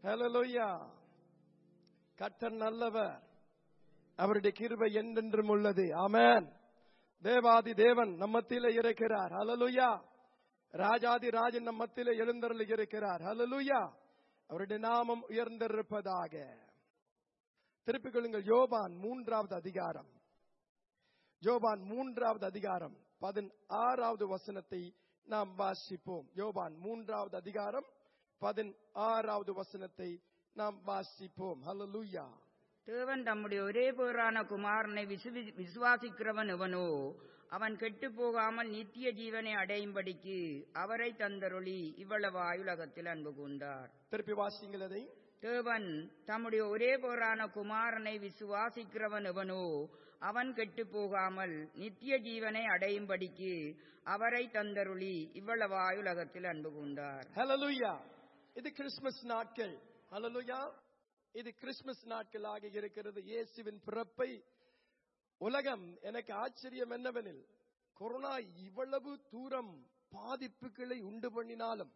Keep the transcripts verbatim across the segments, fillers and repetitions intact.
ஹல்லேலூயா. கர்த்தர் நல்லவர், அவருடைய கிருபை என்றென்றும் உள்ளது. ஆமென். தேவாதி தேவன் நம் மத்தியிலே இருக்கிறார். ஹல்லேலூயா. ராஜாதி ராஜன் நம் மத்தியிலே எழுந்தருளி இருக்கிறார். ஹல்லேலூயா. அவருடைய நாமம் உயர்ந்திருப்பதாக. திருப்பிக் கொள்ளுங்கள் யோவான் மூன்றாவது அதிகாரம். யோவான் மூன்றாவது அதிகாரம் பதினாறாவது வசனத்தை நாம் வாசிப்போம். யோவான் மூன்றாவது அதிகாரம் பதினாறாவது வசனத்தை நாம் வாசிப்போம். ஹல்லேலூயா. தேவன் தம்முடைய ஒரே பேரான குமாரனை விசுவாசிக்கிறவன் எவனோ அவன் கெட்டு போகாமல் நித்திய ஜீவனை அடையும்படிக்கு அவரை தந்தருளி இவ்வளவாய் உலகத்தில் அன்பு கூர்ந்தார். திருப்பி வாசிங்கள் அதை. தேவன் தம்முடைய ஒரே பேரான குமாரனை விசுவாசிக்கிறவன் எவனோ அவன் கெட்டு போகாமல் நித்திய ஜீவனை அடையும்படிக்கு அவரை தந்தருளி இவ்வளவாய் உலகத்தில் அன்பு கூர்ந்தார். ஹல்லேலூயா. இது கிறிஸ்துமஸ் நாட்கள். ஹல்லேலூயா. இது கிறிஸ்துமஸ் நாட்களாக இருக்கிறது. இயேசுவின் பிறப்பை உலகம், எனக்கு ஆச்சரியம் என்னவெனில், கொரோனா இவ்வளவு தூரம் பாதிப்புகளை உண்டு பண்ணினாலும்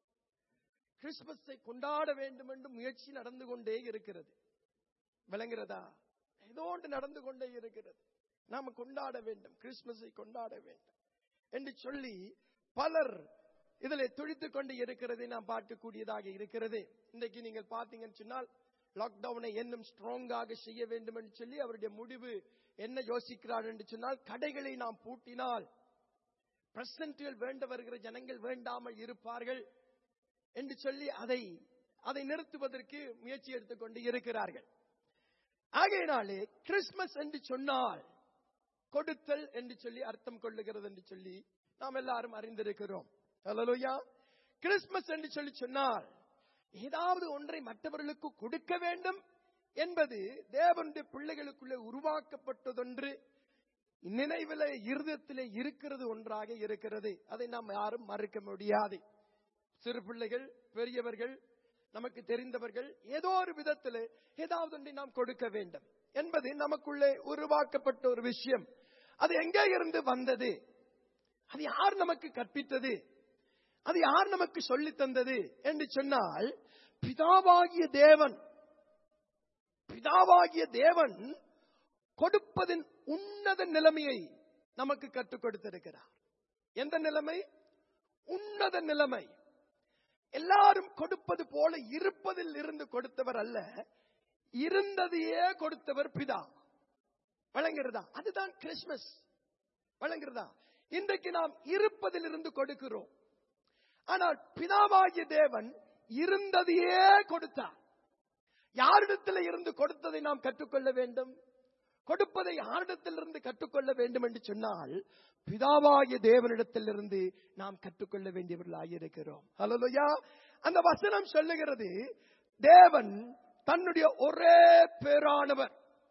கிறிஸ்துமஸை கொண்டாட வேண்டும் என்று முயற்சி நடந்து கொண்டே இருக்கிறது. விளங்குகிறதா? ஏதோ ஒன்று நடந்து கொண்டே இருக்கிறது. நாம கொண்டாட வேண்டும், கிறிஸ்துமஸை கொண்டாட வேண்டும் என்று சொல்லி பலர் இதில் துடித்துக் கொண்டு இருக்கிறதை நாம் பார்க்கக்கூடியதாக இருக்கிறது. இன்றைக்கு நீங்கள் பார்த்தீங்கன்னு சொன்னால், லாக்டவுனை இன்னும் ஸ்ட்ராங்காக செய்ய வேண்டும் என்று சொல்லி அவருடைய முடிவு என்ன யோசிக்கிறார் என்று சொன்னால், கடைகளை நாம் பூட்டினால் பிரசன்ட்கள் வேண்ட வருகிற ஜனங்கள் வேண்டாமல் இருப்பார்கள் என்று சொல்லி அதை அதை நிறுத்துவதற்கு முயற்சி எடுத்துக்கொண்டு இருக்கிறார்கள். ஆகையினாலே கிறிஸ்துமஸ் என்று சொன்னால் கொடுத்தல் என்று சொல்லி அர்த்தம் கொள்ளுகிறது என்று சொல்லி நாம் எல்லாரும் அறிந்திருக்கிறோம். ஹல்லேலூயா. கிறிஸ்துமஸ் என்று சொல்லி சொன்னால் ஏதாவது ஒன்றை மற்றவர்களுக்கு கொடுக்க வேண்டும் என்பது தேவனுடைய பிள்ளைகளுக்குள்ளே உருவாக்கப்பட்டதொன்று, நினைவிலே இருதயத்திலே இருக்கிறது ஒன்றாக இருக்கிறது. அதை நாம் யாரும் மறுக்க முடியாது. சிறு பிள்ளைகள், பெரியவர்கள், நமக்கு தெரிந்தவர்கள், ஏதோ ஒரு விதத்தில் ஏதாவது ஒன்றை நாம் கொடுக்க வேண்டும் என்பது நமக்குள்ளே உருவாக்கப்பட்ட ஒரு விஷயம். அது எங்கே இருந்து வந்தது? அது யார் நமக்கு கற்பித்தது? அது யார் நமக்கு சொல்லி தந்தது என்று சொன்னால், பிதாவாகிய தேவன் பிதாவாகிய தேவன் கொடுப்பதின் உன்னத நிலைமையை நமக்கு கற்றுக் கொடுத்திருக்கிறார். எந்த நிலைமை? உன்னத நிலைமை. எல்லாரும் கொடுப்பது போல இருப்பதில் இருந்து கொடுத்தவர் அல்ல, இருந்ததையே கொடுத்தவர் பிதா. வழங்குகிறதா? அதுதான் கிறிஸ்துமஸ். வழங்குகிறதா? இன்றைக்கு நாம் இருப்பதில் இருந்து கொடுக்கிறோம். ஆனால் பிதாவாகிய தேவன் இருந்ததையே கொடுத்தார். யாரிடத்தில் இருந்து கொடுத்ததை நாம் கற்றுக்கொள்ள வேண்டும்? கொடுப்பதை யாரிடத்தில் இருந்து கற்றுக்கொள்ள வேண்டும் என்று சொன்னால், பிதாவாகிய தேவனிடத்தில் இருந்து நாம் கற்றுக்கொள்ள வேண்டியவர்களாக இருக்கிறோம். ஹல்லேலூயா. அந்த வசனம் சொல்லுகிறது, தேவன் தன்னுடைய ஒரே பேரானவர்,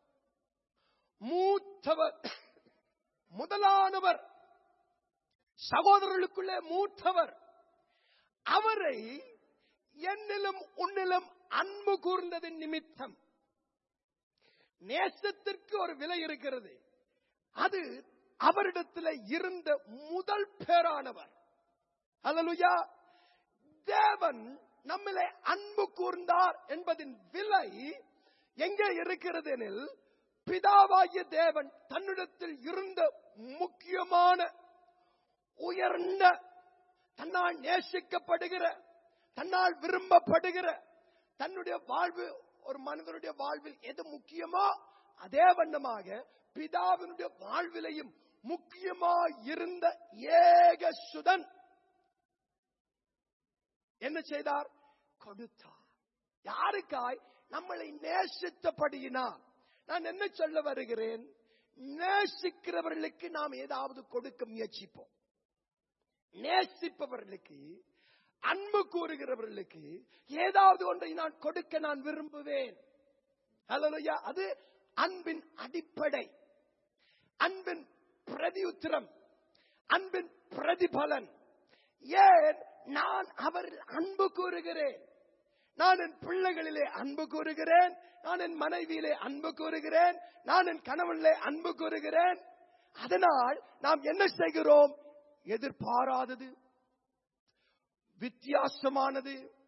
மூத்தவர், முதலானவர், சகோதரர்களுக்குள்ளே மூத்தவர், அவரை என்னிலும் உன்னிலும் அன்பு கூர்ந்ததின் நிமித்தம். நேசத்திற்கு ஒரு விலை இருக்கிறது. அது அவரிடத்தில் இருந்த முதல் பேரானவர். ஹல்லேலூயா. தேவன் நம்மிலே அன்பு கூர்ந்தார் என்பதின் விலை எங்கே இருக்கிறது எனில், பிதாவாகிய தேவன் தன்னிடத்தில் இருந்த முக்கியமான, உயர்ந்த, தன்னால் நேசிக்கப்படுகிற, தன்னால் விரும்பப்படுகிற, தன்னுடைய வாழ்வு, ஒரு மனிதனுடைய வாழ்வில் எது முக்கியமோ அதே வண்ணமாக பிதாவினுடைய வாழ்விலையும் முக்கியமா இருந்த ஏக சுதன் என்ன செய்தார்? கொடுத்தார். யாருக்காய்? நம்மளை நேசித்தபடியினால். நான் என்ன சொல்ல வருகிறேன்? நேசிக்கிறவர்களுக்கு நாம் ஏதாவது கொடுக்க முயற்சிப்போம். நேசிப்பவர்களுக்கு, அன்பு கூறுகிறவர்களுக்கு ஏதாவது ஒன்றை நான் கொடுக்க நான் விரும்புவேன். ஹல்லேலூயா. அது அன்பின் அடிப்படை, அன்பின் பிரதியுத்திரம், அன்பின் பிரதிபலன். ஏன் நான் அவரில் அன்பு கூறுகிறேன்? நான் என் பிள்ளைகளிலே அன்பு கூறுகிறேன், நான் என் மனைவியிலே அன்பு கூறுகிறேன், நான் என் கணவனிலே அன்பு கூறுகிறேன். அதனால் நாம் என்ன செய்கிறோம்? எதிர்பாராதது, வித்தியாசமானது,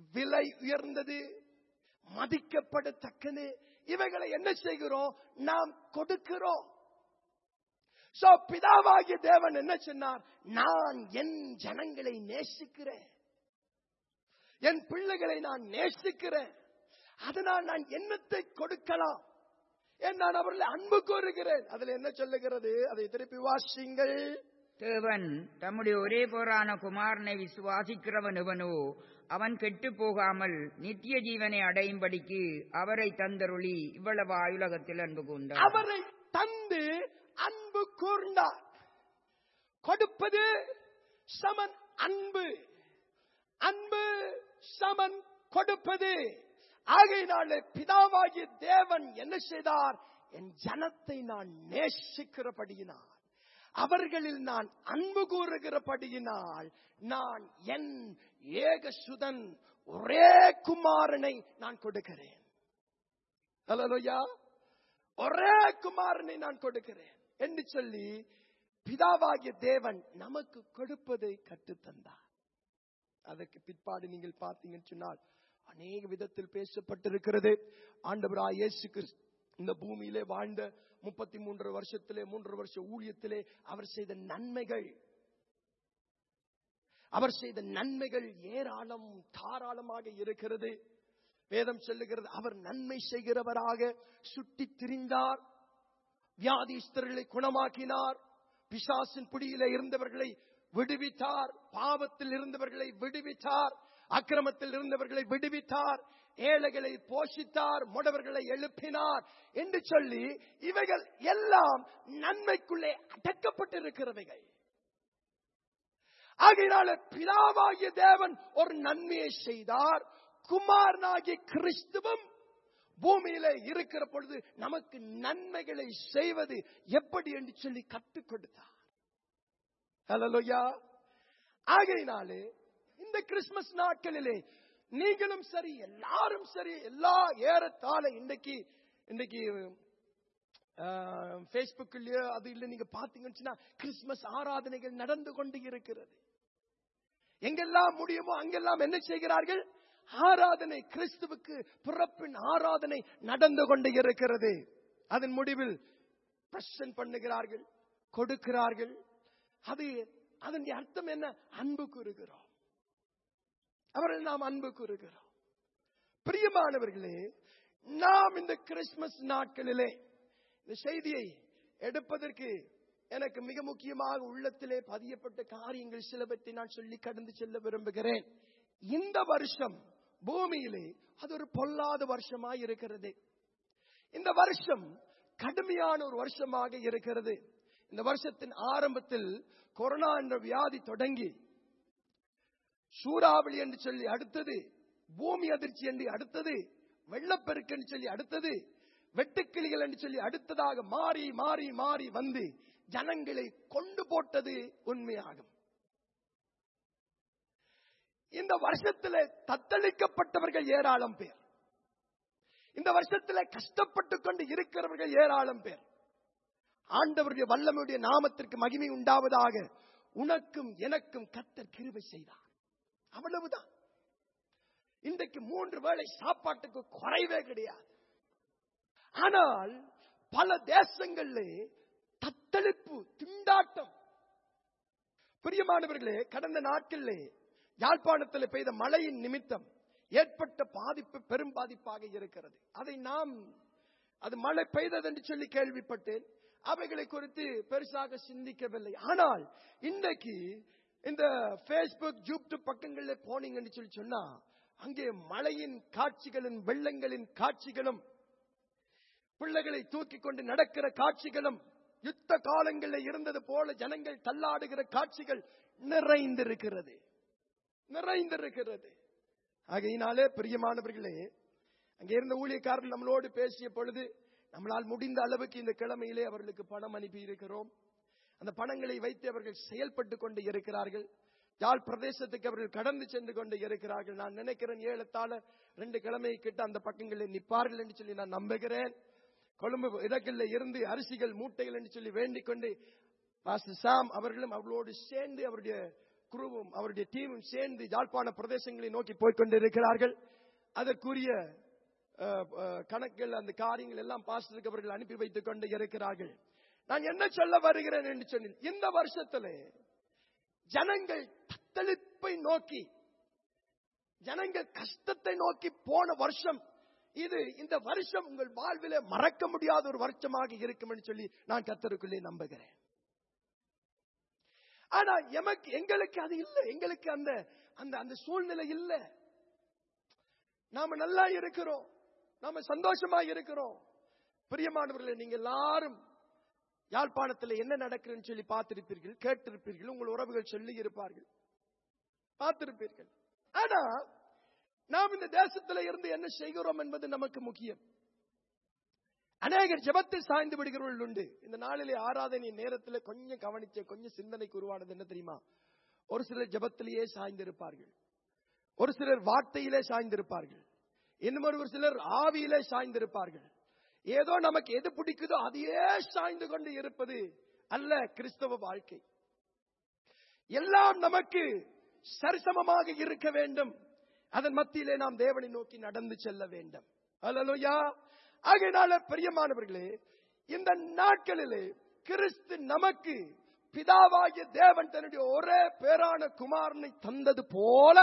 விலை உயர்ந்தது, மதிக்கப்படத்தக்கது. இவைகளை என்ன செய்கிறோம்? நாம் கொடுக்கிறோம். சோ பிதாவாகிய தேவன் என்ன சொன்னார்? நான் என் ஜனங்களை நேசிக்கிறேன், என் பிள்ளைகளை நான் நேசிக்கிறேன், அதனால் நான் என்னத்தை கொடுக்கலாம், நான் அவர்களை அன்பு கூறுகிறேன். அதுல என்ன சொல்லுகிறது? அதை திருப்பி வாசிங்கள். தேவன் தம்முடைய ஒரே பேரான குமாரனை விசுவாசிக்கிறவன் எவனோ அவன் கெட்டு போகாமல் நித்திய ஜீவனை அடையும்படிக்கு அவரை தந்தருளி இவ்வளவு உலகத்தில் அன்பு கூர்ந்தார். அவரை தந்து அன்பு கூர்ந்தார். கொடுப்பது சமன் அன்பு, அன்பு சமன் கொடுப்பது. ஆகையினாலே பிதாவாகிய தேவன் என்ன செய்தார்? என் ஜனத்தை நான் நேசிக்கிறபடியினால், அவர்களில் நான் அன்பு கூறுகிறபடியினால், நான் என் ஏகசுதன் ஒரே குமாரனை நான் கொடுக்கிறேன். அல்லேலூயா. ஒரே குமாரனை நான் கொடுக்கிறேன் என்று சொல்லி பிதாவாகிய தேவன் நமக்கு கொடுப்பதை கற்றுத்தந்தார். அதற்கு பிற்பாடு நீங்கள் பார்த்தீங்கன்னு சொன்னால் அநேக விதத்தில் பேசப்பட்டிருக்கிறது. ஆண்டவராய் இயேசு கிறிஸ்து இந்த பூமியிலே வாழ்ந்த முப்பத்தி மூன்று வருஷத்திலே, மூன்று வருஷ ஊழியத்திலே அவர் செய்த நன்மைகள், அவர் செய்த நன்மைகள் ஏராளம் தாராளமாக இருக்கிறது. வேதம் சொல்லுகிறது, அவர் நன்மை செய்கிறவராக சுட்டி திரிந்தார், வியாதிஸ்தர்களை குணமாக்கினார், பிசாசின் பிடியிலே இருந்தவர்களை விடுவித்தார், பாவத்தில் இருந்தவர்களை விடுவித்தார், அக்கிரமத்தில் இருந்தவர்களை விடுவித்தார், ஏழைகளை போஷித்தார், முடவர்களை எழுப்பினார் என்று சொல்லி இவைகள் எல்லாம் நன்மைக்குள்ளே அடக்கப்பட்டிருக்கிறவைகள். ஆகையினால பிதாவாகிய தேவன் ஒரு நன்மையை செய்தார். குமாரனாகிய கிறிஸ்துவும் பூமியிலே இருக்கிற பொழுது நமக்கு நன்மைகளை செய்வது எப்படி என்று சொல்லி கற்றுக் கொடுத்தார். ஹல்லேலூயா. ஆகையினாலே இந்த கிறிஸ்துமஸ் நாட்களிலே நீங்களும் சரி, எல்லாரும் சரி, எல்லா ஏறத்தாழ இன்றைக்கு இன்றைக்கு பேஸ்புக்லயோ அது இல்லை நீங்க பாத்தீங்கன்னா கிறிஸ்துமஸ் ஆராதனைகள் நடந்து கொண்டு இருக்கிறது. எங்கெல்லாம் முடியுமோ அங்கெல்லாம் என்ன செய்கிறார்கள்? ஆராதனை, கிறிஸ்துவுக்கு பிறப்பின் ஆராதனை நடந்து கொண்டு இருக்கிறது. அதன் முடிவில் பிரசன்ட் பண்ணுகிறார்கள், கொடுக்கிறார்கள். அது அதன் அர்த்தம் என்ன? அன்பு கூறுகிறோம், அவர்கள் நாம் அன்பு கூறுகிறோம். பிரியமானவர்களே, நாம் இந்த கிறிஸ்துமஸ் நாட்களிலே இந்த செய்தியை எடுப்பதற்கு எனக்கு மிக முக்கியமாக உள்ளத்திலே பதியப்பட்ட காரியங்கள் சிலவற்றை நான் சொல்லி கடந்து செல்ல விரும்புகிறேன். இந்த வருஷம் பூமியிலே அது ஒரு பொல்லாத வருஷமாக இருக்கிறது. இந்த வருஷம் கடுமையான ஒரு வருஷமாக இருக்கிறது. இந்த வருஷத்தின் ஆரம்பத்தில் கொரோனா என்ற வியாதி தொடங்கி சூறாவளி என்று சொல்லி அடுத்தது, பூமி அதிர்ச்சி என்று அடுத்தது, வெள்ளப்பெருக்கு என்று சொல்லி அடுத்தது, வெட்டுக்கிளிகள் என்று சொல்லி அடுத்ததாக மாறி மாறி மாறி வந்து ஜனங்களை கொண்டு போட்டது உண்மையாகும். இந்த வருஷத்தில் தத்தளிக்கப்பட்டவர்கள் ஏராளம் பேர், இந்த வருஷத்தில் கஷ்டப்பட்டு கொண்டு இருக்கிறவர்கள் ஏராளம் பேர். ஆண்டவருடைய வல்லமையுடைய நாமத்திற்கு மகிமை உண்டாவதாக. உனக்கும் எனக்கும் கர்த்தர் கிருபை செய்தார், அவ்வளவுதான். இன்றைக்கு மூன்று வேளை சாப்பாட்டுக்கு குறைவே கிடையாது. ஆனால் பல தேசங்களிலே தத்தளிப்பு, திண்டாட்டம். பிரியமானவர்களே, கடந்த நாட்களிலே யாழ்ப்பாணத்தில் பெய்த மழையின் நிமித்தம் ஏற்பட்ட பாதிப்பு பெரும் பாதிப்பாக இருக்கிறது. அதை நாம் அது மழை பெய்தது என்று சொல்லி கேள்விப்பட்டேன். அவைகளை குறித்து பெருசாக சிந்திக்கவில்லை. ஆனால் இன்றைக்கு இந்த பேஸ்புக், யூடியூப் பக்கங்களில் போனீங்கன்னு சொல்லி சொன்னா அங்கே மழையின் காட்சிகளும் வெள்ளங்களின் காட்சிகளும் பிள்ளைகளை தூக்கி கொண்டு நடக்கிற காட்சிகளும் யுத்த காலங்களில் இருந்தது போல ஜனங்கள் தள்ளாடுகிற காட்சிகள் நிறைந்திருக்கிறது நிறைந்திருக்கிறது ஆகையினாலே பிரியமானவர்களே, அங்கே இருந்த ஊழியக்காரர்கள் நம்மளோடு பேசிய பொழுது நம்மளால் முடிந்த அளவுக்கு இந்த கிழமையிலே அவர்களுக்கு பணம் அனுப்பி இருக்கிறோம். அந்த பணங்களை வைத்து அவர்கள் செயல்பட்டு கொண்டு இருக்கிறார்கள். யாழ் பிரதேசத்துக்கு அவர்கள் கடந்து சென்று கொண்டு இருக்கிறார்கள். நான் நினைக்கிறேன் ஏழத்தால ரெண்டு கிழமை கிட்ட அந்த பக்கங்களில் நிற்பார்கள் என்று சொல்லி நான் நம்புகிறேன். கொழும்பு இடங்களில் இருந்து அரிசிகள் மூட்டைகள் என்று சொல்லி வேண்டிக் கொண்டு பாஸ்டர் சாம் அவர்களும் அவர்களோடு சேர்ந்து அவருடைய குருவும் அவருடைய டீமும் சேர்ந்து யாழ்ப்பாண பிரதேசங்களை நோக்கி போய்கொண்டிருக்கிறார்கள். அதற்குரிய கணக்குகள், அந்த காரியங்கள் எல்லாம் பாஸ்டருக்கு அவர்கள் அனுப்பி வைத்துக் கொண்டு இருக்கிறார்கள். நான் என்ன சொல்ல வருகிறேன் என்று சொன்னேன், இந்த வருஷத்திலே ஜனங்கள் தத்தளிப்பை நோக்கி, ஜனங்கள் கஷ்டத்தை நோக்கி போன வருஷம் இது. இந்த வருஷம் உங்கள் வாழ்விலே மறக்க முடியாத ஒரு வருஷமாக இருக்கும் என்று சொல்லி நான் கர்த்தருக்குள்ளே நம்புகிறேன். ஆனா எமக்கு எங்களுக்கு அது இல்லை. எங்களுக்கு அந்த அந்த அந்த சூழ்நிலை இல்லை. நாம நல்லா இருக்கிறோம், நாம சந்தோஷமா இருக்கிறோம். பிரியமானவர்களே, நீங்க எல்லாரும் யாழ்ப்பாணத்தில் என்ன நடக்குதுன்னு சொல்லி பார்த்திருப்பீர்கள், கேட்டிருப்பீர்கள். உங்கள் உறவுகள் சொல்லி இருப்பார்கள், பார்த்திருப்பீர்கள். ஆனா நாம் இந்த தேசத்தில் இருந்து என்ன செய்கிறோம் என்பது நமக்கு முக்கியம். அநேகர் ஜெபத்தில் சாய்ந்து விடுகிறவர்கள் உண்டு. இந்த நாளிலே ஆராதனை நேரத்தில் கொஞ்சம் கவனிச்ச, கொஞ்சம் சிந்தனைக்கு உருவானது என்ன தெரியுமா? ஒரு சிலர் ஜெபத்திலேயே சாய்ந்திருப்பார்கள், ஒரு சிலர் வார்த்தையிலே சாய்ந்திருப்பார்கள், இன்னும் ஒரு சிலர் ஆவியிலே சாய்ந்திருப்பார்கள். ஏதோ நமக்கு எது பிடிக்குதோ அதையே சாய்ந்து கொண்டு இருப்பது அல்ல கிறிஸ்தவ வாழ்க்கை. எல்லாம் நமக்கு சரிசமமாக இருக்க வேண்டும். அதன் மத்தியிலே நாம் தேவனை நோக்கி நடந்து செல்ல வேண்டும். அல்லேலூயா. ஆகையினால பிரியமானவர்களே, இந்த நாட்களிலே கிறிஸ்து நமக்கு பிதாவாகிய தேவன் தன்னுடைய ஒரே பேரான குமாரனை தந்தது போல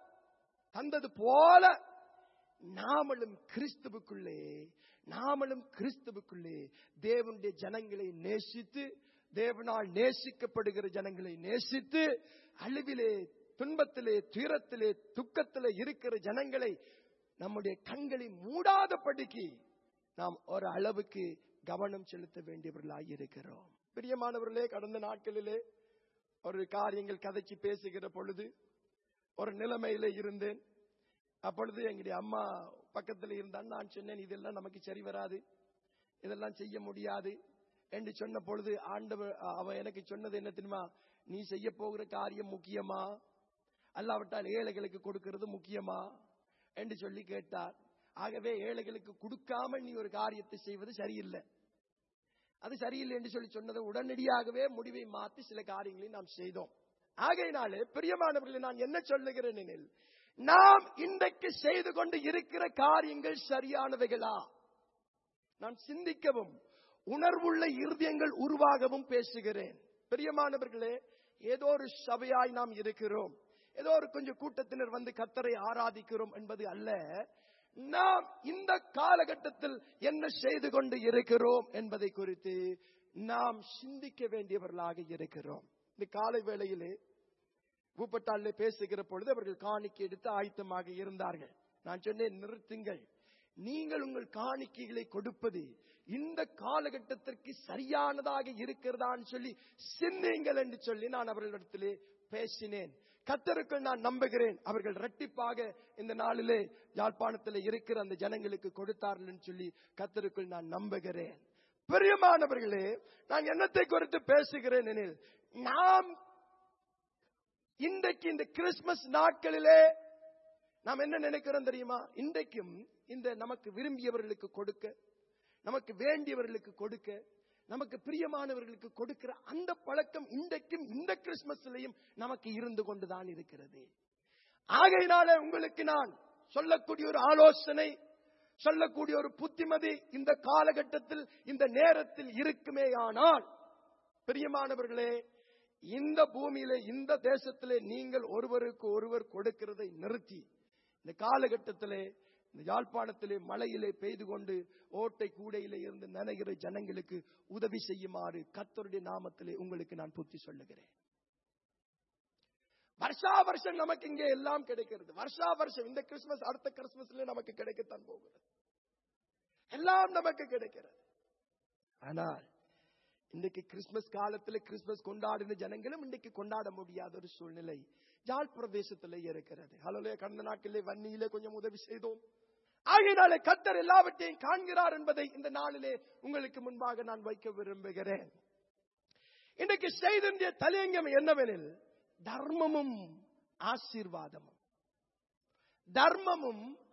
தந்தது போல நாமளும் கிறிஸ்துவுக்குள்ளே நாமளும் கிறிஸ்துவுக்குள்ளே தேவனுடைய ஜனங்களை நேசித்து, தேவனால் நேசிக்கப்படுகிற ஜனங்களை நேசித்து, அழிவிலே, துன்பத்திலே, துயரத்திலே, துக்கத்திலே இருக்கிற ஜனங்களை நம்முடைய கண்களை மூடாதபடிக்கு நாம் ஒரு அளவுக்கு கவனம் செலுத்த வேண்டியவர்களாக இருக்கிறோம். பிரியமானவர்களே, கடந்த நாட்களிலே ஒரு காரியங்கள் கதைச்சு பேசுகிற பொழுது ஒரு நிலைமையில இருந்தேன். அப்பொழுது எங்களுடைய அம்மா பக்கத்தில் இருந்தான். நான் சொன்னேன், இதெல்லாம் நமக்கு சரி வராது, இதெல்லாம் செய்ய முடியாது என்று சொன்ன பொழுது ஆண்டவர் அவ எனக்கு சொன்னது என்ன தெரியுமா? நீ செய்ய போகிற காரியம் முக்கியமா, அல்லாவிட்டால் ஏழைகளுக்கு கொடுக்கிறது முக்கியமா என்று சொல்லி கேட்டார். ஆகவே ஏழைகளுக்கு கொடுக்காம நீ ஒரு காரியத்தை செய்வது சரியில்லை, அது சரியில்லை என்று சொல்லி சொன்னதை உடனடியாகவே முடிவை மாற்றி சில காரியங்களை நாம் செய்தோம். ஆகையினாலே பிரியமானவர்களை, நான் என்ன சொல்லுகிறேன் எனில், நாம் இன்றைக்கு செய்து கொண்டு இருக்கிற காரியங்கள் சரியானவைகளா? நான் சிந்திக்கவும் உணர்வுள்ள இருதயங்கள் உருவாகவும் பேசுகிறேன். பிரியமானவர்களே, ஏதோ ஒரு சபையாய் நாம் இருக்கிறோம், ஏதோ ஒரு கொஞ்சம் கூட்டத்தினர் வந்து கர்த்தரை ஆராதிக்கிறோம் என்பது அல்ல. நாம் இந்த காலகட்டத்தில் என்ன செய்து கொண்டு இருக்கிறோம் என்பதை குறித்து நாம் சிந்திக்க வேண்டியவர்களாக இருக்கிறோம். இந்த காலை வேளையிலே பூப்பட்டாலே பேசுகிற பொழுது அவர்கள் காணிக்கை எடுத்து ஆயத்தமாக இருந்தார்கள். நான் சொன்னேன், நிறுத்துங்கள், நீங்கள் உங்கள் காணிக்கைகளை கொடுப்பது இந்த காலகட்டத்திற்கு சரியானதாக இருக்கிறதான்னு சொல்லி சிந்திங்கள் என்று சொல்லி நான் அவர்களிடத்திலே பேசினேன். கர்த்தருக்குள் நான் நம்புகிறேன், அவர்கள் இரட்டிப்பாக இந்த நாளிலே யாழ்ப்பாணத்தில் இருக்கிற அந்த ஜனங்களுக்கு கொடுத்தார்கள் என்று சொல்லி கர்த்தருக்குள் நான் நம்புகிறேன். பிரியமானவர்களே, நான் என்னத்தை குறித்து பேசுகிறேன் எனில், நாம் இன்றைக்கு இந்த கிறிஸ்துமஸ் நாட்களிலே நாம் என்ன நினைக்கிறோம் தெரியுமா? இன்றைக்கும் இந்த நமக்கு விரும்பியவர்களுக்கு கொடுக்க, நமக்கு வேண்டியவர்களுக்கு கொடுக்க, நமக்கு பிரியமானவர்களுக்கு கொடுக்கிற அந்த பழக்கம் இன்றைக்கும் இந்த கிறிஸ்துமஸ்லயும் நமக்கு இருந்து கொண்டுதான் இருக்கிறது. ஆகையினால உங்களுக்கு நான் சொல்லக்கூடிய ஒரு ஆலோசனை, சொல்லக்கூடிய ஒரு புத்திமதி இந்த காலகட்டத்தில், இந்த நேரத்தில் இருக்குமே ஆனால், பிரியமானவர்களே, இந்த பூமியிலே, இந்த தேசத்திலே நீங்கள் ஒருவருக்கு ஒருவர் கொடுக்கிறதை நிறுத்தி, இந்த காலகட்டத்திலே இந்த யாழ்ப்பாணத்திலே மழையிலே பெய்து கொண்டு ஓட்டை கூடையிலே இருந்து நனைகிற ஜனங்களுக்கு உதவி செய்யுமாறு கர்த்தருடைய நாமத்திலே உங்களுக்கு நான் புத்தி சொல்லுகிறேன். வருஷா வருஷம் நமக்கு இங்கே எல்லாம் கிடைக்கிறது. வருஷா வருஷம் இந்த கிறிஸ்துமஸ் அடுத்த கிறிஸ்துமஸ்ல நமக்கு கிடைக்கத்தான் போகிறது, எல்லாம் நமக்கு கிடைக்கிறது. ஆனால் இன்றைக்கு கிறிஸ்துமஸ் காலத்தில் கிறிஸ்துமஸ் கொண்டாடின ஜனங்களும் இன்றைக்கு கொண்டாட முடியாத ஒரு சூழ்நிலை யாழ் பிரதேசத்திலே இருக்கிறது. ஹலோலே, கடந்த நாட்களிலே வன்னியிலே கொஞ்சம் உதவி செய்தோம். ஆகையினாலே கர்த்தர் எல்லாவற்றையும் காண்கிறார் என்பதை இந்த நாளிலே உங்களுக்கு முன்பாக நான் வைக்க விரும்புகிறேன். இன்றைக்கு செய்திய தலையங்கம் என்னவெனில், தர்மமும் ஆசீர்வாதமும். தர்மமும்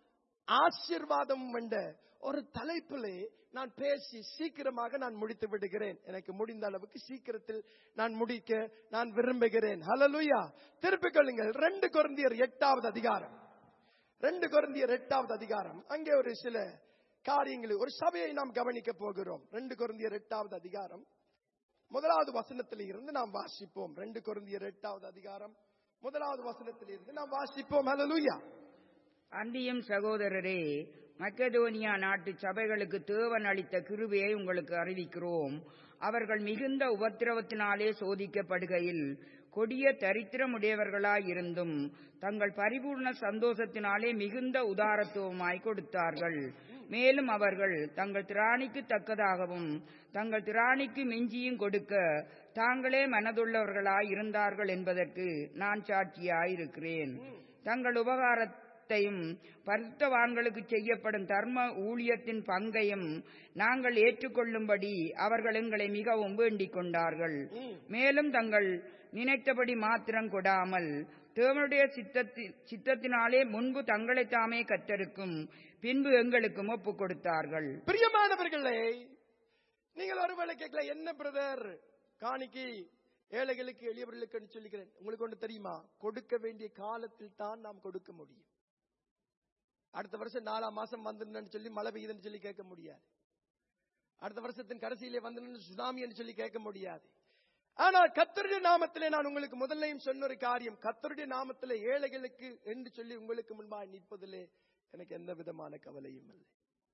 ஆசீர்வாதம் என்ற ஒரு தலைப்பிலே நான் பேசி சீக்கிரமாக நான் முடித்து விடுகிறேன். எனக்கு முடிந்த அளவுக்கு சீக்கிரத்தில் நான் முடிக்க நான் விரும்புகிறேன். ஹல்லேலூயா. திருப்பிக் கொள்ளுங்கள். ரெண்டு கொரிந்தியர் எட்டாவது அதிகாரம். ரெண்டு கொரிந்தியர் எட்டாவது அதிகாரம். அங்கே ஒரு சில காரியங்களை, ஒரு சபையை நாம் கவனிக்க போகிறோம். ரெண்டு கொரிந்தியர் எட்டாவது அதிகாரம் முதலாவது வசனத்தில் இருந்து நாம் வாசிப்போம். ரெண்டு கொரிந்தியர் எட்டாவது அதிகாரம் முதலாவது வசனத்தில் இருந்து நாம் வாசிப்போம். ஹல்லேலூயா. அன்றியும் சகோதரரே, மக்கெதோனியா நாட்டு சபைகளுக்கு தேவன் அளித்த கிருபையை உங்களுக்கு அறிவிக்கிறோம். அவர்கள் மிகுந்த உபத்திரவத்தினாலே சோதிக்கப்படுகையில் கொடிய தரித்திரமுடையவர்களாயிருந்தும் தங்கள் பரிபூர்ண சந்தோஷத்தினாலே மிகுந்த உதாரத்துவமாய் கொடுத்தார்கள். மேலும் அவர்கள் தங்கள் திராணிக்கு தக்கதாகவும் தங்கள் திராணிக்கு மிஞ்சியும் கொடுக்க தாங்களே மனதுள்ளவர்களாய் இருந்தார்கள் என்பதற்கு நான் சாட்சியாயிருக்கிறேன். தங்கள் உபகாரத்தையும் பரிசுத்தவான்களுக்கு செய்யப்படும் தர்ம ஊழியத்தின் பங்கையும் நாங்கள் ஏற்றுக்கொள்ளும்படி அவர்கள் எங்களை மிகவும் வேண்டிக் கொண்டார்கள். மேலும் தங்கள் நினைத்தபடி மாத்திரம் கொடாமல் தேவனுடைய சித்தத்தினாலே முன்பு தங்களை தாமே கர்த்தருக்கும் பின்பு எங்களுக்கும் ஒப்பு கொடுத்தார்கள். பிரியமானவர்களே, நீங்கள் ஒருவேளை கேட்கல, என்ன பிரதர் காணிக்கை ஏழைகளுக்கு எளியவர்களுக்கு சொல்லிக்கிறேன். உங்களுக்கு ஒன்று தெரியுமா? கொடுக்க வேண்டிய காலத்தில் தான் நாம் கொடுக்க முடியும். அடுத்த வருஷம் நாலாம் மாசம் வந்து சொல்லி மழை பெய்யுதுன்னு சொல்லி கேட்க முடியாது. அடுத்த வருஷத்தின் கடைசியிலே வந்து சுனாமி என்று சொல்லி கேட்க முடியாது. ஆனால் கர்த்தருடைய நாமத்திலே நான் உங்களுக்கு முதல்லையும் சொன்ன ஒரு காரியம், கர்த்தருடைய நாமத்திலே ஏழைகளுக்கு என்று சொல்லி உங்களுக்கு முன்பாக நிற்பதிலே எனக்கு எந்த விதமான கவலையும் இல்லை.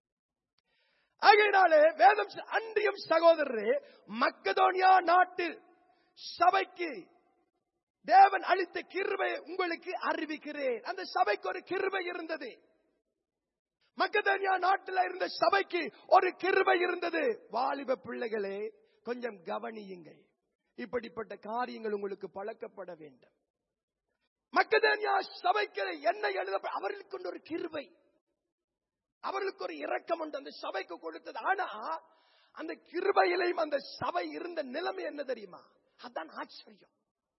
ஆகையினாலே வேதம் அன்றியும் சகோதரரே, மக்கெதோனியா நாட்டு சபைக்கு தேவன் அளித்த கிருபையை உங்களுக்கு அறிவிக்கிறேன். அந்த சபைக்கு ஒரு கிருபை இருந்தது. மக்கெதோனியா நாட்டில் இருந்த சபைக்கு ஒரு கிருபை இருந்தது. வாலிப பிள்ளைகளே, கொஞ்சம் கவனியுங்கள். இப்படிப்பட்ட காரியங்கள் உங்களுக்கு பழக்கப்பட வேண்டும். மக்கெதோனியா சபைக்கு என்ன எழுத, அவர்களுக்கு ஒரு கிருபை, அவர்களுக்கு ஒரு இரக்கம் உண்டு அந்த சபைக்கு கொடுத்தது. ஆனா அந்த கிருபையிலையும் அந்த சபை இருந்த நிலைமை என்ன தெரியுமா? அதான் ஆச்சரியம்.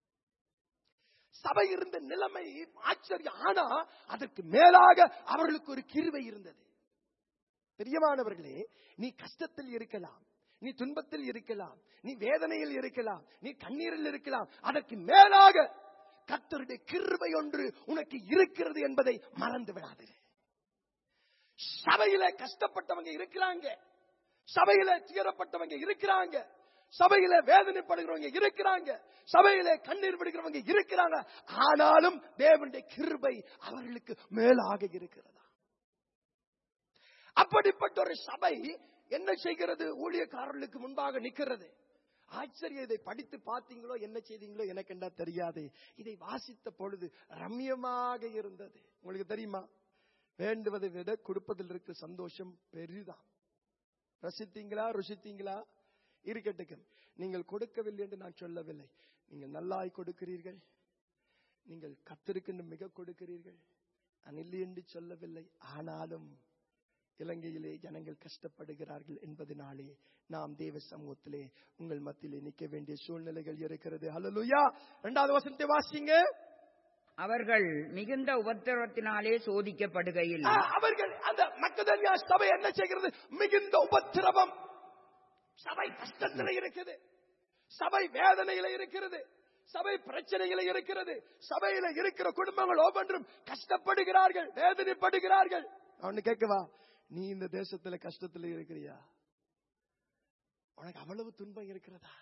சபை இருந்த நிலைமை ஆச்சரியம். ஆனா அதற்கு மேலாக அவர்களுக்கு ஒரு கிருபை இருந்தது. பிரியமானவர்களே, நீ கஷ்டத்தில் இருக்கலாம், நீ துன்பத்தில் இருக்கலாம், நீ வேதனையில் இருக்கலாம், நீ கண்ணீரில் இருக்கலாம். அதற்கு மேலாக கர்த்தருடைய கிருபை ஒன்று உனக்கு இருக்கிறது என்பதை மறந்து விடாதே. சபையில கஷ்டப்பட்டவங்க இருக்கிறாங்க, சபையில துயரப்பட்டவங்க இருக்கிறாங்க, சபையில வேதனைப்படுகிறவங்க இருக்கிறாங்க, சபையில கண்ணீர் விடுகிறவங்க இருக்கிறாங்க. ஆனாலும் தேவனுடைய கிருபை அவர்களுக்கு மேலாக இருக்கிறதா? அப்படிப்பட்ட ஒரு சபை என்ன செய்கிறது? ஊழியக்காரர்களுக்கு முன்பாக நிற்கிறது. ஆச்சரியம். இதை படித்து பார்த்தீங்களோ என்ன செய்தீங்களோ எனக்கு என்ன தெரியாது. இதை வாசித்த பொழுது ரம்யமாக இருந்தது. உங்களுக்கு தெரியுமா, வேண்டுவதை விட கொடுப்பதில் இருக்கிற சந்தோஷம் பெரிதான். ரசித்தீங்களா? ருசித்தீங்களா? இருக்கட்டும். நீங்கள் கொடுக்கவில்லை என்று நான் சொல்லவில்லை. நீங்கள் நல்லாய் கொடுக்கிறீர்கள், நீங்கள் கர்த்தருக்கு மிக கொடுக்கிறீர்கள், நான் இல்லை என்று சொல்லவில்லை. ஆனாலும் இலங்கையிலே ஜனங்கள் கஷ்டப்படுகிறார்கள் என்பதனாலே நாம் தேவ சமூகத்திலே உங்கள் மத்தியிலே நிற்க வேண்டிய சூழ்நிலைகள் இருக்கிறது. ஹல்லேலூயா. இரண்டாவது வசனத்தை வாசிங்க. அவர்கள் மிகுந்த உபத்திரவத்தினாலே சோதிக்கப்படுகையில், அவர்கள் அந்த மக்கெதோனியா சபை என்ன செய்கிறது? மிகுந்த உபத்திரவம். சபை கஷ்டத்தில் இருக்குது, சபை வேதனையில இருக்கிறது, சபை பிரச்சனையில இருக்கிறது, சபையில இருக்கிற குடும்பங்கள் ஒவ்வொன்றும் கஷ்டப்படுகிறார்கள், வேதனைப்படுகிறார்கள். அவனு கேட்கவா, நீ இந்த தேசத்துல கஷ்டத்துல இருக்கிறியா? உனக்கு அவ்வளவு துன்பம் இருக்கிறதா?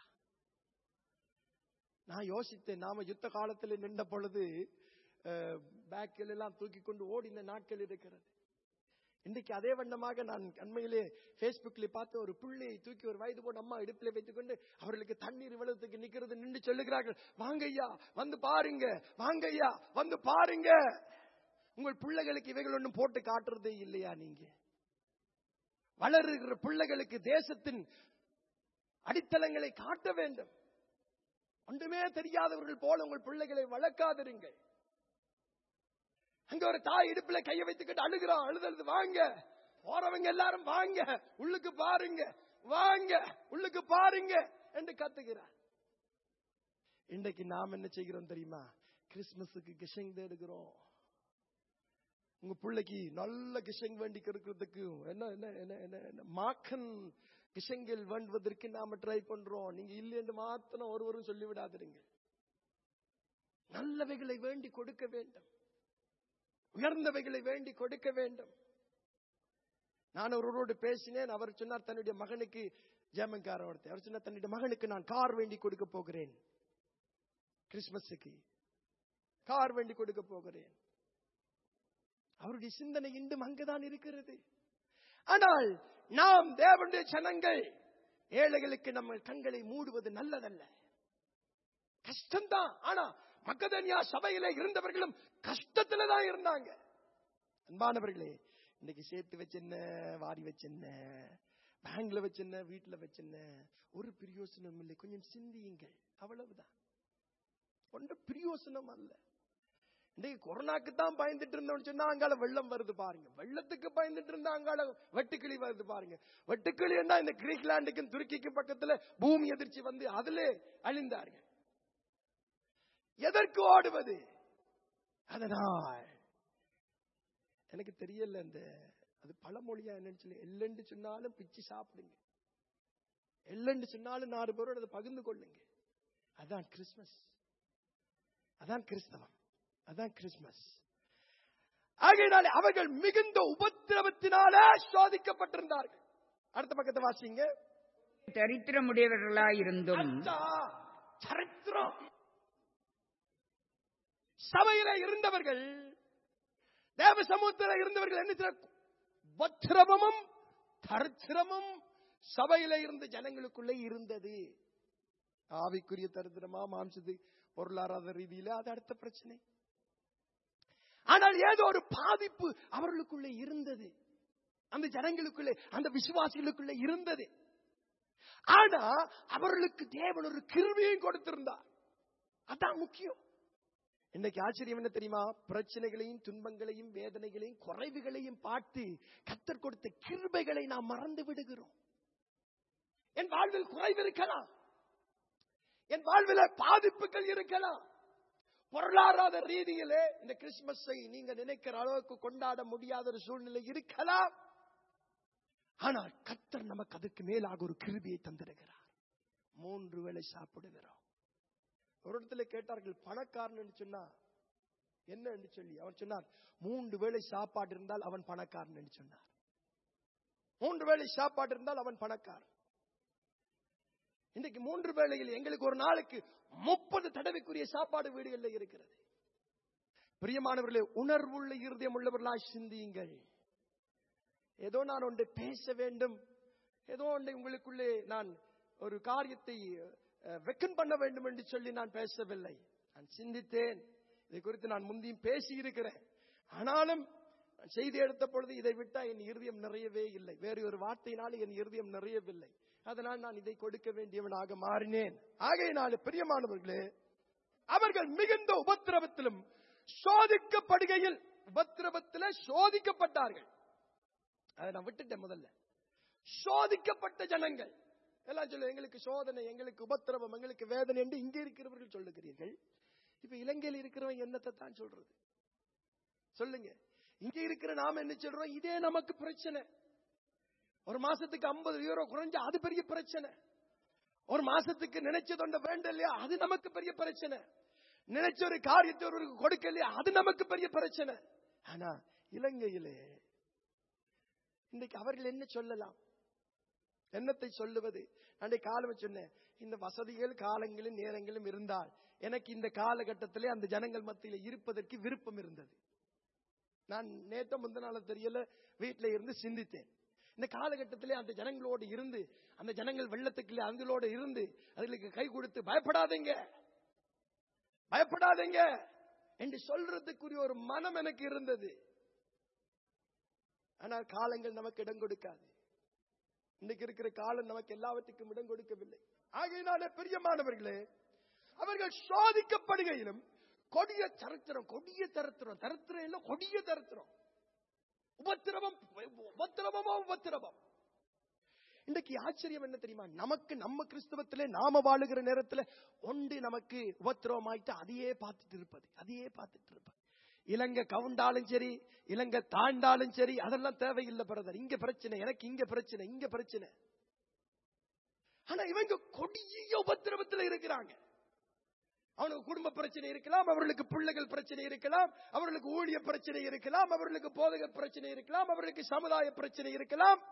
நான் யோசித்தேன், நாம யுத்த காலத்தில் நின்ற பொழுது பேக்கில் எல்லாம் தூக்கி கொண்டு ஓடின நாட்கள் இருக்கிறது. இன்றைக்கு அதே வண்ணமாக நான் அண்மையிலே பேஸ்புக்ல பார்த்து ஒரு பிள்ளையை தூக்கி ஒரு வயது போட்டு அம்மா இடுப்பில் வைத்துக் கொண்டு அவர்களுக்கு தண்ணீர் வெள்ளத்துக்கு நிக்கிறது நின்று சொல்லுகிறார்கள், வாங்கய்யா வந்து பாருங்க, வாங்கய்யா வந்து பாருங்க. உங்கள் பிள்ளைகளுக்கு இவைகள் ஒன்றும் போட்டு காட்டுறதே இல்லையா? நீங்க வளருகிற பிள்ளைகளுக்கு தேசத்தின் அடித்தளங்களை காட்ட வேண்டும். ஒன்றுமே தெரியாதவர்கள் போல உங்கள் பிள்ளைகளை வளர்க்காதிருங்கள். அங்க ஒரு தாய் இடுப்புல கையை வைத்துக்கிட்டு அழுகிறான், அழுதழுது வாங்க, போறவங்க எல்லாரும் வாங்க, உள்ளுக்கு பாருங்க, வாங்க உள்ளுக்கு பாருங்க என்று கத்துகிறார். இன்றைக்கு நாம் என்ன செய்கிறோம் தெரியுமா? கிறிஸ்துமஸுக்கு கிஷங் தேடுகிறோம். உங்க பிள்ளைக்கு நல்ல கிஷங் வேண்டி இருக்கிறதுக்கு என்ன என்ன என்ன என்ன மாக்கன் கிஷங்கள் வேண்டுவதற்கு நாம ட்ரை பண்றோம். நீங்க இல்லை என்று மாத்திரம் ஒருவரும் சொல்லிவிடாதிருங்க. நல்லவைகளை வேண்டி கொடுக்க வேண்டும், உயர்ந்தவைகளை வேண்டி கொடுக்க வேண்டும். நான் ஒருவரோடு பேசினேன். அவர் சொன்னார் தன்னுடைய மகனுக்கு, ஜெர்மன்காரர் ஒருத்தர், அவர் சொன்னார் தன்னுடைய மகனுக்கு நான் கார் வேண்டி கொடுக்க போகிறேன், கிறிஸ்துமஸுக்கு கார் வேண்டி கொடுக்க போகிறேன். அவருடைய சிந்தனை இன்றும் அங்குதான் இருக்கிறது. ஆனால் நாம் தேவனுடைய ஜனங்கள், ஏழைகளுக்கு நம்ம கண்களை மூடுவது நல்லதல்ல. கஷ்டம்தான். ஆனா மக்கதனியா சபையில இருந்தவர்களும் கஷ்டத்துல தான் இருந்தாங்க. அன்பானவர்களே, இன்னைக்கு சேர்த்து வச்சென்ன, வாரி வச்சென்ன, பேங்க்ல வச்சென்ன, வீட்டுல வச்சென்ன, ஒரு பிரயோசனம் இல்லை. கொஞ்சம் சிந்தியுங்கள், அவ்வளவுதான். ஒன்று பிரயோசனம் அல்ல. இன்னைக்கு கொரோனாக்கு தான் பயந்துட்டு இருந்தோம்னு சொன்னா அங்கால வெள்ளம் வருது பாருங்க. வெள்ளத்துக்கு பயந்துட்டு இருந்தா அங்கால வெட்டுக்கிளி வருது பாருங்க. வெட்டுக்கிளி என்ன, இந்த கிரீக்லாண்டுக்கும் துருக்கிக்கும் பக்கத்துல பூமி எதிர்ச்சி வந்து அதிலே அழிந்தார்கள். எதற்கு ஓடுவது? அதனால் எனக்கு தெரியல, இந்த அது பழமொழியா என்னன்னு சொல்லி, எள்ளண்டு சொன்னாலும் பிச்சு சாப்பிடுங்க, எள்ளண்டு சொன்னாலும் நாலு பேரோட அதை பகிர்ந்து கொள்ளுங்க. அதான் கிறிஸ்துமஸ், அதான் கிறிஸ்தவம், அதான் கிறிஸ்துமஸ். ஆகையினாலே அவர்கள் மிகுந்த உபத்திரவத்தினாலே சோதிக்கப்பட்டிருந்தார்கள். அடுத்த பக்கத்தை வாசிங்க. தரித்திரமுடையவர்களாயிருந்தும், சரித்திரம் சபையில இருந்தவர்கள், தேவ சமூகத்தில் இருந்தவர்கள் என்ன, உபத்திரவமும் தரித்திரமும் சபையில இருந்த ஜனங்களுக்குள்ளே இருந்தது. ஆவிக்குரிய தரித்திரமா, மாம்சத்து பொருளாதார ரீதியில, அது அடுத்த பிரச்சனை. ஆனால் ஏதோ ஒரு பாதிப்பு அவர்களுக்குள்ளே இருந்தது, அந்த ஜனங்களுக்குள்ளே, அந்த விசுவாசிகளுக்குள்ளே இருந்தது. ஆனா அவர்களுக்கு தேவன் ஒரு கிருபையும் கொடுத்திருந்தார். அதான் முக்கியம். இன்னைக்கு ஆச்சரியம் என்ன தெரியுமா? பிரச்சனைகளையும் துன்பங்களையும் வேதனைகளையும் குறைவுகளையும் பார்த்து கர்த்தர் கொடுத்த கிருபைகளை நாம் மறந்து விடுகிறோம். என் வாழ்வில் குறைவு இருக்கலாம், என் வாழ்வில் பாதிப்புகள் இருக்கலாம், பொருளாதார ரீதியிலே இந்த கிறிஸ்துமஸை நீங்க நினைக்கிற அளவுக்கு கொண்டாட முடியாத ஒரு சூழ்நிலை இருக்கலாம். ஆனால் கர்த்தர் நமக்கு அதுக்கு மேலாக ஒரு கிருபையை தந்திருக்கிறார். மூன்று வேளை சாப்பிடுகிறோம். ஒரு இடத்துல கேட்டார்கள், பணக்காரன் சொன்னா என்ன என்று சொல்லி. அவன் சொன்னார், மூன்று வேளை சாப்பாடு இருந்தால் அவன் பணக்காரன் என்று சொன்னார். மூன்று வேளை சாப்பாடு இருந்தால் அவன் பணக்காரன். இன்னைக்கு மூன்று வேளையில் எங்களுக்கு ஒரு நாளுக்கு முப்பது தடவைக்குரிய சாப்பாடு வீடுகளில் இருக்கிறது. பிரியமானவர்களே, உணர்வுள்ள இருதயம் உள்ளவர்களாய் சிந்தியுங்கள். ஏதோ நான் ஒன்றை பேச வேண்டும், ஏதோ ஒன்றை உங்களுக்குள்ளே நான் ஒரு காரியத்தை வெக்கன் பண்ண வேண்டும் என்று சொல்லி நான் பேசவில்லை. நான் சிந்தித்தேன். இதை குறித்து நான் முந்தியும் பேசி இருக்கிறேன். ஆனாலும் செய்தி எடுத்த பொழுது இதை விட்டா என் இருதயம் நிறையவே இல்லை. வேறு ஒரு வார்த்தையினாலும் என் இருதயம் நிறையவில்லை. அதனால் நான் இதை கொடுக்க வேண்டியவனாக மாறினேன். ஆகையினால பிரியமானவர்களே, அவர்கள் மிகுந்த உபத்திரவத்திலும் சோதிக்கப்படுகையில், உபத்திரவத்தில் சோதிக்கப்பட்டார்கள். அதை நான் விட்டுட்டேன். முதல்ல சோதிக்கப்பட்ட ஜனங்கள் எல்லாம் சொல்ல, எங்களுக்கு சோதனை, எங்களுக்கு உபத்திரவம், எங்களுக்கு வேதனை என்று இங்கே இருக்கிறவர்கள் சொல்லுகிறீர்கள். இப்ப இலங்கையில் இருக்கிறவன் என்னத்தை தான் சொல்றது? சொல்லுங்க. இங்க இருக்கிற நாம என்ன சொல்றோம்? இதே நமக்கு பிரச்சனை. ஒரு மாசத்துக்கு ஐம்பது யூரோ குறைஞ்சா அது பெரிய பிரச்சனை. ஒரு மாசத்துக்கு நினைச்சதொண்ட வேண்ட இல்லையா, அது நமக்கு பெரிய பிரச்சனை. நினைச்ச ஒரு காரியத்தை ஒருவருக்கு கொடுக்க இல்லையா, அது நமக்கு பெரிய பிரச்சனை. ஆனா இலங்கையிலே இன்னைக்கு அவர்கள் என்ன சொல்லலாம்? என்னத்தை சொல்லுவது? அன்றைய காலம் சொன்னேன், இந்த வசதிகள் காலங்களும் நேரங்களும் இருந்தால் எனக்கு இந்த காலகட்டத்திலே அந்த ஜனங்கள் மத்தியில் இருப்பதற்கு விருப்பம் இருந்தது. நான் நேற்று முந்தின நாள் தெரியல, வீட்டில இருந்து சிந்தித்தேன். இந்த காலகட்டத்திலே அந்த ஜனங்களோடு இருந்து, அந்த ஜனங்கள் வெள்ளத்துக்குள்ளே அவங்களோடு இருந்து அதுகளுக்கு கை கொடுத்து பயப்படாதீங்க பயப்படாதீங்க என்று சொல்றதுக்குரிய ஒரு மனம் எனக்கு இருந்தது. ஆனால் காலங்கள் நமக்கு இடம் கொடுக்காது. இன்னைக்கு இருக்கிற காலம் நமக்கு எல்லாவற்றுக்கும் இடம் கொடுக்கவில்லை. ஆகையினாலே பிரியமானவர்களே, அவர்கள் சோதிக்கப்படுகையிலும் கொடிய தரித்திரம், கொடிய தரித்திரம், தரித்திரம் இல்ல கொடிய தரித்திரம், உபத்திரவம், உபத்திரவமோ உபத்திரவம். இன்றைக்கு ஆச்சரியம் என்ன தெரியுமா? நமக்கு நம்ம கிறிஸ்தவத்திலே நாம வாழுகிற நேரத்தில் ஒன்று நமக்கு உபத்திரவம் ஆயிட்டு அதையே பார்த்துட்டு இருப்பது, அதையே பார்த்துட்டு இருப்பது. இலங்கை கவுண்டாலும் சரி, இலங்கை தாண்டாலும் சரி, அதெல்லாம் தேவையில்லை பிரதர். இங்க பிரச்சனை, எனக்கு இங்க பிரச்சனை, இங்க பிரச்சனை. ஆனா இவங்க கொடிய உபத்திரவத்தில் இருக்கிறாங்க. அவனுக்கு குடும்ப பிரச்சனை இருக்கலாம், அவர்களுக்கு பிள்ளைகள் பிரச்சனை இருக்கலாம், அவர்களுக்கு ஊழிய பிரச்சனை இருக்கலாம், அவர்களுக்கு போதக பிரச்சனை இருக்கலாம், அவர்களுக்கு சமுதாய பிரச்சனை இருக்கலாம்.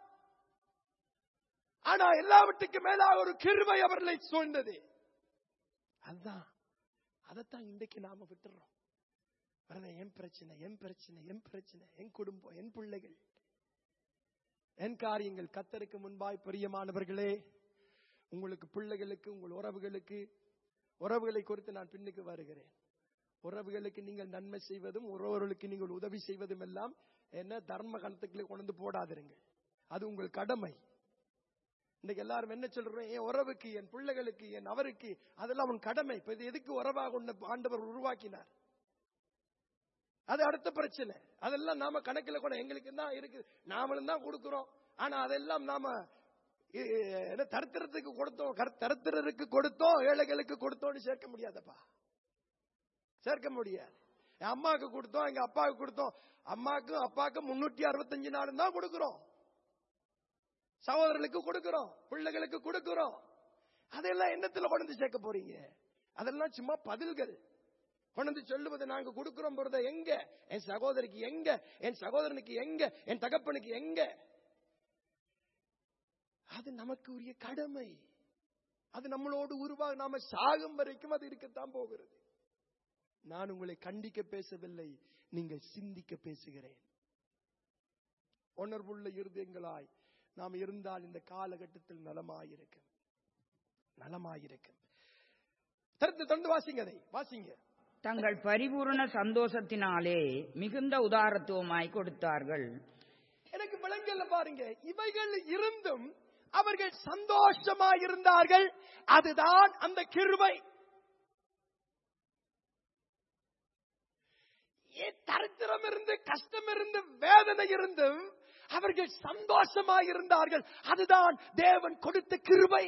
ஆனா எல்லாவற்றுக்கு மேலாக ஒரு கிருபை அவர்களை சூழ்ந்தது. அதுதான், அதைத்தான் இன்றைக்கு நாம விட்டுறோம். என் பிரச்சனை, என் பிரச்சனை, என் பிரச்சனை, என் குடும்பம், என் பிள்ளைகள், என் காரியங்கள். கர்த்தருக்கு முன்பாய் பிரியமானவர்களே, உங்களுக்கு பிள்ளைகளுக்கு, உங்கள் உறவுகளுக்கு, உறவுகளை குறித்து நான் பின்னுக்கு வருகிறேன். உறவுகளுக்கு நீங்கள் நன்மை செய்வதும் உறவுகளுக்கு நீங்கள் உதவி செய்வதும் எல்லாம் என்ன தர்ம கணத்துக்களை கொண்டு போடாதிருங்க. அது உங்கள் கடமை. இன்னைக்கு எல்லாரும் என்ன சொல்றோம், என் உறவுக்கு, என் பிள்ளைகளுக்கு, என் அவருக்கு, அதெல்லாம் அவன் கடமை. இப்ப இது எதுக்கு உறவாக ஆண்டவர் உருவாக்கினார்? அது அடுத்த பிரச்சனை. அதெல்லாம் நாம கணக்கில் கூட எங்களுக்கு தான் இருக்கு, நாமளும் தான் கொடுக்கிறோம். ஆனா அதெல்லாம் நாம தரித்திரத்துக்கு கொடுத்தோம், தரித்திரருக்கு கொடுத்தோம், ஏழைகளுக்கு கொடுத்தோம்னு சேர்க்க முடியாதப்பா, சேர்க்க முடியாது. என் அம்மாவுக்கு கொடுத்தோம், எங்க அப்பாவுக்கு கொடுத்தோம். அம்மாக்கும் அப்பாவுக்கும் முன்னூத்தி அறுபத்தஞ்சு நாள் தான் கொடுக்கிறோம். சகோதரர்களுக்கு கொடுக்கிறோம், பிள்ளைகளுக்கு கொடுக்கிறோம். அதெல்லாம் என்னத்துல கொண்டு சேர்க்க போறீங்க? அதெல்லாம் சும்மா பதில்கள் கொண்டு சொல்லுவது. நாங்க கொடுக்கிறோம் போறத எங்க? என் சகோதரிக்கு எங்க? என் சகோதரனுக்கு எங்க? என் தகப்பனுக்கு எங்க? அது நமக்கு உரிய கடமை. அது நம்மளோடு உருவாக நாம சாகும் வரைக்கும் அது இருக்கத்தான் போகிறது. நான் உங்களை கண்டிக்க பேசவில்லை, நீங்கள் சிந்திக்க பேசுகிறேன். உணர்வுள்ள இருதயங்களாய் நாம் இருந்தால் இந்த காலகட்டத்தில் நலமாயிருக்கும், நலமாயிருக்கும். தொடர்ந்து வாசிங்க, அதை வாசிங்க. தங்கள் பரிபூர்ண சந்தோஷத்தினாலே மிகுந்த உதாரத்துவமாய் கொடுத்தார்கள். எனக்கு விளங்கல பாருங்க, இவைகள் இருந்தும் அவர்கள் சந்தோஷமாயிருந்தார்கள். அதுதான் அந்த கிருபை. தரித்திரம் இருந்து, கஷ்டம் இருந்து, வேதனை இருந்தும் அவர்கள் சந்தோஷமாயிருந்தார்கள். அதுதான் தேவன் கொடுத்த கிருபை.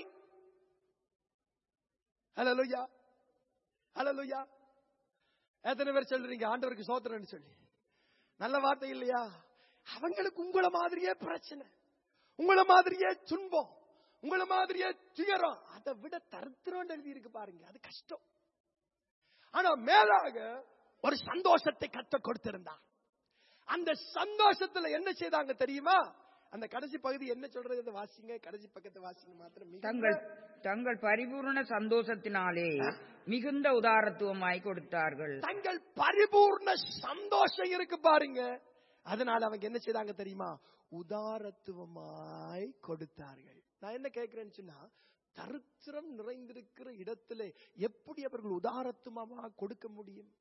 ஹல்லேலூயா, ஹல்லேலூயா. எத்தனை பேர் சொல்றீங்க ஆண்டவருக்கு ஸ்தோத்திரம்னு சொல்லி? நல்ல வார்த்தை இல்லையா? அவங்களுக்கு உங்களை மாதிரியே பிரச்சனை, உங்களை மாதிரியே துன்பம், உங்களை மாதிரியே துயரம். அதை விட தரித்திரம் எழுதி இருக்கு பாருங்க, அது கஷ்டம். ஆனா மேலாக ஒரு சந்தோஷத்தை கர்த்தர் கொடுத்திருந்தார். அந்த சந்தோஷத்துல என்ன செய்தாங்க தெரியுமா? அந்த கடைசி பகுதி என்ன சொல்றது வாசிங்க, கடைசி பக்கத்தை வாசிங்க மாத்திரம். தங்கள் தங்கள் பரிபூர்ண சந்தோஷத்தினாலே மிகுந்த உதாரத்துவமாய் கொடுத்தார்கள். தங்கள் பரிபூர்ண சந்தோஷம் இருக்கு பாருங்க, அதனால அவங்க என்ன செய்தாங்க தெரியுமா? உதாரத்துவமாய் கொடுத்தார்கள். நான் என்ன கேட்கிறேன்னு சொன்னா, தரித்திரம் நிறைந்திருக்கிற இடத்திலே எப்படி அவர்கள் உதாரத்துவமாக கொடுக்க முடியும்?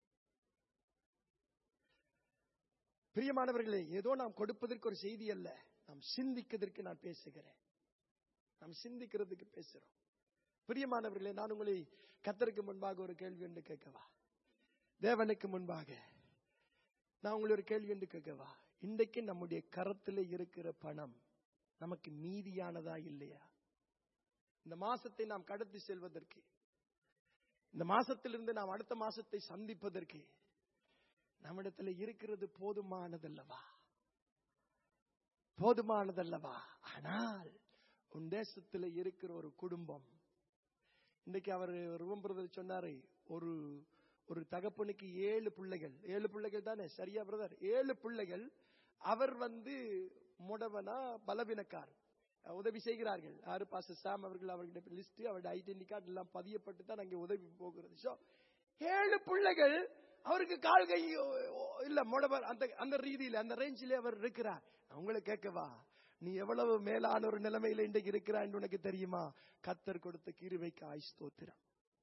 பிரியமானவர்களே, ஏதோ நாம் கொடுப்பதற்கு ஒரு செய்தி அல்ல, நாம் சிந்திக்கிறதுக்கு நான் பேசுகிறேன். நாம் சிந்திக்கிறதுக்கு பேசுறோம். பிரியமானவர்களே, நான் உங்களை கர்த்தருக்கு முன்பாக ஒரு கேள்வி என்று கேட்கவா? தேவனுக்கு முன்பாக நான் உங்களை ஒரு கேள்வி என்று கேட்கவா? இன்றைக்கு நம்முடைய கரத்தில் இருக்கிற பணம் நமக்கு மீதியானதா இல்லையா? இந்த மாசத்தை நாம் கடத்தி செல்வதற்கு, இந்த மாசத்திலிருந்து நாம் அடுத்த மாசத்தை சந்திப்பதற்கு நம்மிடத்துல இருக்கிறது போதுமானதல்லவா? போதுமானதல்லவா? ஆனால் உன் தேசத்துல இருக்கிற ஒரு குடும்பம், இன்னைக்கு அவர் ரூபம் பிரதர் சொன்னாரு, ஒரு ஒரு தகப்பனுக்கு ஏழு பிள்ளைகள், ஏழு பிள்ளைகள் தானே சரியா பிரதர்? ஏழு பிள்ளைகள். அவர் வந்து முடவனா பலவீனக்கார், உதவி செய்கிறார்கள். ஆறு பாச சாம் அவர்கள், அவர்களுடைய லிஸ்ட், அவருடைய ஐடென்டி கார்டு எல்லாம் பதியப்பட்டு தான் அங்கே உதவி போகிறது. ஏழு பிள்ளைகள், அவருக்கு கால் கை இல்ல, முடவர், அந்த அந்த ரீதியில அந்த ரேஞ்சிலே அவர் இருக்கிறார். அவங்களை கேட்கவா, நீ எவ்வளவு மேலான ஒரு நிலைமையில இன்றைக்கு இருக்கிறாய் உனக்கு தெரியுமா? கர்த்தர் கொடுத்த கிருபைக்கு ஆய் ஸ்தோத்திரம்.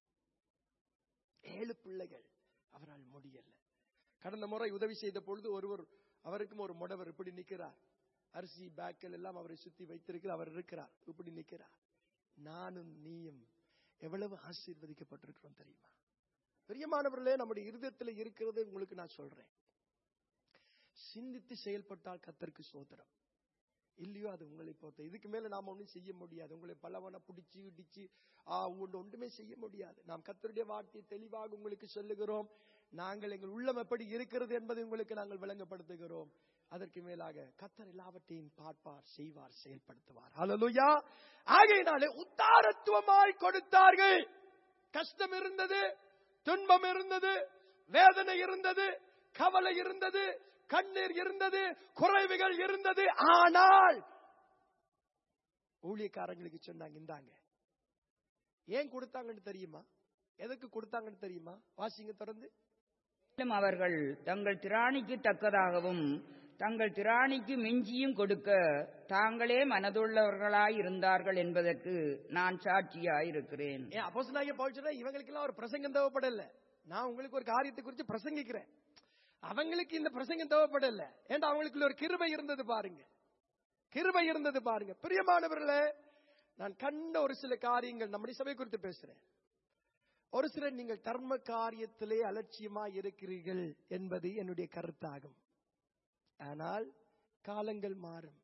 ஏழு பிள்ளைகள், அவரால் முடியல. கடந்த முறை உதவி செய்த பொழுது ஒருவர், அவருக்கும் ஒரு முடவர் இப்படி நிற்கிறார், அரிசி பேக்கல் எல்லாம் அவரை சுத்தி வைத்திருக்கிறார், அவர் இருக்கிறார், இப்படி நிற்கிறார். நானும் நீயும் எவ்வளவு ஆசீர்வதிக்கப்பட்டிருக்கிறோம் தெரியுமா? பிரியமானவர்களே, நம்முடைய இருதயத்தில் இருக்கிறது உங்களுக்கு நான் சொல்றேன். சிந்தித்து செயல்பட்டால் கர்த்தருக்கு ஸ்தோத்திரம். இல்லையோ அது உங்களை பொறுத்த. இதுக்கு மேல நாம ஒன்றும் செய்ய முடியாது. உங்களை பலவன பிடிச்சு இடிச்சு ஆஹ் ஒன்றுமே செய்ய முடியாது. நாம் கர்த்தருடைய வார்த்தையை தெளிவாக உங்களுக்கு சொல்லுகிறோம். நாங்கள் எங்கள் உள்ளம் எப்படி இருக்கிறது என்பதை உங்களுக்கு நாங்கள் விளங்கப்படுத்துகிறோம். அதற்கு மேலாக கர்த்தர் எல்லாவற்றையும் பார்ப்பார், செய்வார், செயல்படுத்துவார். ஹல்லேலூயா. ஆகையினாலே உத்தாரத்துவமாய் கொடுத்தார்கள். கஷ்டம் இருந்தது, துன்பம் இருந்தது, வேதனை இருந்தது, கவலை இருந்தது, கண்ணீர் இருந்தது, குறைவுகள் இருந்தது. ஆனால் ஊழியக்காரங்களுக்கு சொன்னாங்க, இந்தாங்க. ஏன் கொடுத்தாங்கன்னு தெரியுமா? எதுக்கு கொடுத்தாங்கன்னு தெரியுமா? வாசிங்க தொடர்ந்து. அவர்கள் தங்கள் திராணிக்கு தக்கதாகவும் தங்கள் திராணிக்கு மிஞ்சியும் கொடுக்க தாங்களே மனதுள்ளவர்களாய் இருந்தார்கள் என்பதற்கு நான் சாட்சியாயிருக்கிறேன். அப்போஸ்தலனாகிய பவுல் சொல்றார், இவங்களுக்கு எல்லாம் ஒரு பிரசங்கம் தேவைப்படல. நான் உங்களுக்கு ஒரு காரியத்தை குறித்து பிரசங்கிக்கிறேன். அவங்களுக்கு இந்த பிரசங்கம் தேவைப்படல. ஏன்னா அவங்களுக்குள்ள ஒரு கிருபை இருந்தது பாருங்க. கிருபை இருந்தது பாருங்க. பிரியமானவர்களே, நான் கண்ட ஒரு சில காரியங்கள் நம்முடைய சபை குறித்து பேசுறேன். ஒரு சிலர் நீங்கள் தர்ம காரியத்திலே அலட்சியமாய் இருக்கிறீர்கள் என்பது என்னுடைய கருத்தாகும். ஆனால் காலங்கள் மாறும்,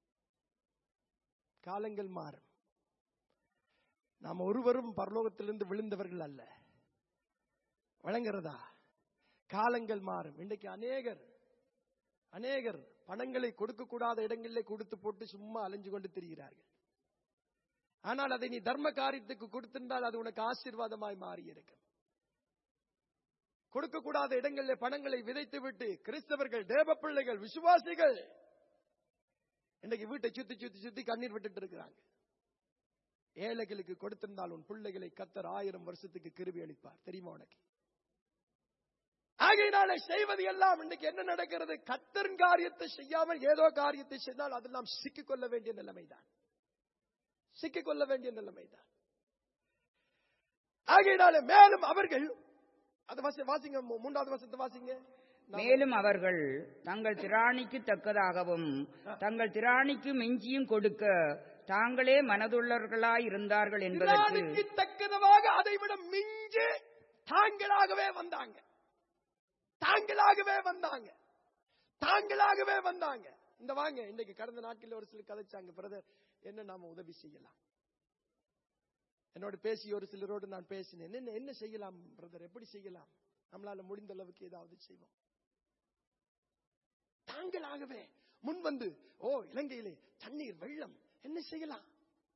காலங்கள் மாறும். நாம் ஒருவரும் பரலோகத்திலிருந்து விழுந்தவர்கள் அல்ல. வழங்குறதா? காலங்கள் மாறும். இன்றைக்கு அநேகர் அநேகர் பணங்களை கொடுக்க கூடாத இடங்களிலே கொடுத்து போட்டு சும்மா அலைஞ்சு கொண்டு திரிகிறார்கள். ஆனால் அதை நீ தர்ம காரியத்துக்கு கொடுத்திருந்தால் அது உனக்கு ஆசீர்வாதமாய் மாறி இருக்கும். கொடுக்க கூடாத இடங்களில் பணங்களை விதைத்து விட்டு கிறிஸ்தவர்கள், தேவ பிள்ளைகள், விசுவாசிகள் இன்னைக்கு வீட்டை சுத்தி சுத்தி சுத்தி கண்ணீர் விட்டுட்டு இருக்கிறாங்க. ஏழைகளுக்கு கொடுத்திருந்தால் உன் பிள்ளைகளை கர்த்தர் ஆயிரம் வருஷத்துக்கு கிருபை அளிப்பார். தெரியுமா உனக்கு? ஆகையினாலே செய்வது எல்லாம் இன்னைக்கு என்ன நடக்கிறது? கர்த்தரின் காரியத்தை செய்யாமல் ஏதோ காரியத்தை செய்தால் அதெல்லாம் சிக்கிக் கொள்ள வேண்டிய நிலைமைதான். சிக்கிக் கொள்ள வேண்டிய நிலைமைதான். ஆகையினாலே மேலும் அவர்கள் அது வாசிங்க, மூன்றாவது வசனத்தை வாசிங்க. மேலும் அவர்கள் தங்கள் திராணிக்கு தக்கதாகவும் தங்கள் திராணிக்கு மிஞ்சியும் கொடுக்க தாங்களே மனதுள்ளவர்களாய் இருந்தார்கள் என்பதற்கு தக்கதாக அதை விட மிஞ்சி தாங்களாகவே வந்தாங்க. தாங்களாகவே வந்தாங்க. தாங்களாகவே வந்தாங்க. இந்த வாங்க, இன்னைக்கு கடந்த நாட்களில் ஒரு சிலர் கதைச்சாங்க, பிரதர் என்ன நாம உதவி செய்யலாம். என்னோட பேசி ஒரு சிலரோடு நான் பேசினேன். என்ன என்ன செய்யலாம் பிரதர், எப்படி செய்யலாம்? நம்மளால முடிந்த அளவுக்கு ஏதாவது செய்வோம். தாங்களாகவே முன் வந்து, ஓ இலங்கையிலே தண்ணீர் வெள்ளம், என்ன செய்யலாம்?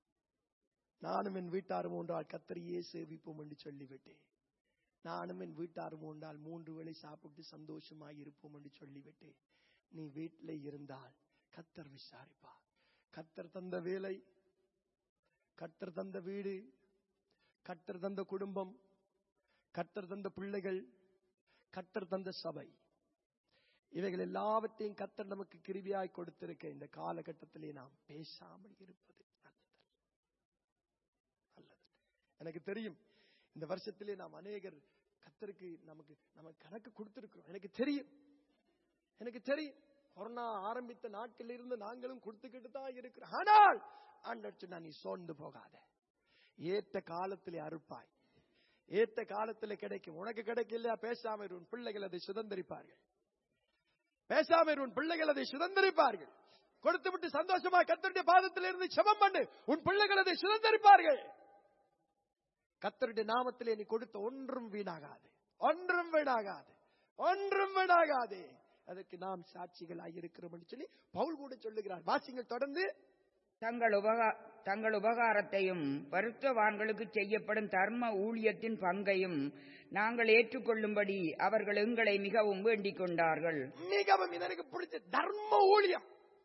நானும் என் வீட்டாரும் ஒன்றால் கர்த்தரையே சேவிப்போம் என்று சொல்லிவிட்டேன். நானும் என் வீட்டாரும் ஒன்றால் மூன்று வேளை சாப்பிட்டு சந்தோஷமாய் இருப்போம் என்று சொல்லிவிட்டேன். நீ வீட்டில் இருந்தால் கர்த்தர் விசாரிப்பார். கர்த்தர் தந்த வேலை, கர்த்தர் தந்த வீடு, கர்த்தர் தந்த குடும்பம், கர்த்தர் தந்த பிள்ளைகள், கர்த்தர் தந்த சபை, இவைகள் எல்லாவற்றையும் கர்த்தர் நமக்கு கிருபையாய் கொடுத்திருக்க இந்த காலகட்டத்திலே நாம் பேசாமல் இருப்பது நல்லது. நல்லது. எனக்கு தெரியும் இந்த வருஷத்திலே நாம் அநேகர் கர்த்தருக்கு நமக்கு நமக்கு கணக்கு கொடுத்திருக்கிறோம். எனக்கு தெரியும், எனக்கு தெரியும். கொரோனா ஆரம்பித்த நாட்களில் இருந்து நாங்களும் கொடுத்துக்கிட்டு தான் இருக்கிறோம். ஆனால் ஆண்டவர் சொன்னா, நீ சோர்ந்து போகாத, ஏற்ற காலத்திலே அறுப்பாய், ஏற்ற காலத்திலே கிடைக்கும். உனக்கு கிடைக்கலையா, பேசாம உன் பிள்ளைகள் அதை சுதந்திரிப்பார்கள். பேசாம உன் பிள்ளைகள் அதை சுதந்திரிப்பார்கள். கொடுத்து விட்டு சந்தோஷமா கர்த்தருடைய பாதத்தில் இருந்து ஜெபம் பண்ணு, உன் பிள்ளைகள் அதை சுதந்திரிப்பார்கள். கர்த்தருடைய நாமத்திலே நீ கொடுத்த ஒன்றும் வீணாகாது, ஒன்றும் வீணாகாது, ஒன்றும் வீணாகாது. அதற்கு நாம் சாட்சிகளாய் இருக்கிறோம் என்று சொல்லி பவுல் கூட சொல்லுகிறார். வாசிங்கள் தொடர்ந்து. தங்கள் உபகா தங்கள் உபகாரத்தையும் பரிசுத்தவான்களுக்கு செய்யப்படும் தர்ம ஊழியத்தின் பங்கையும் நாங்கள் ஏற்றுக்கொள்ளும்படி அவர்கள் எங்களை மிகவும் வேண்டிக் கொண்டார்கள். மிகவும் எனக்கு பிடிச்ச தர்ம ஊழியம்.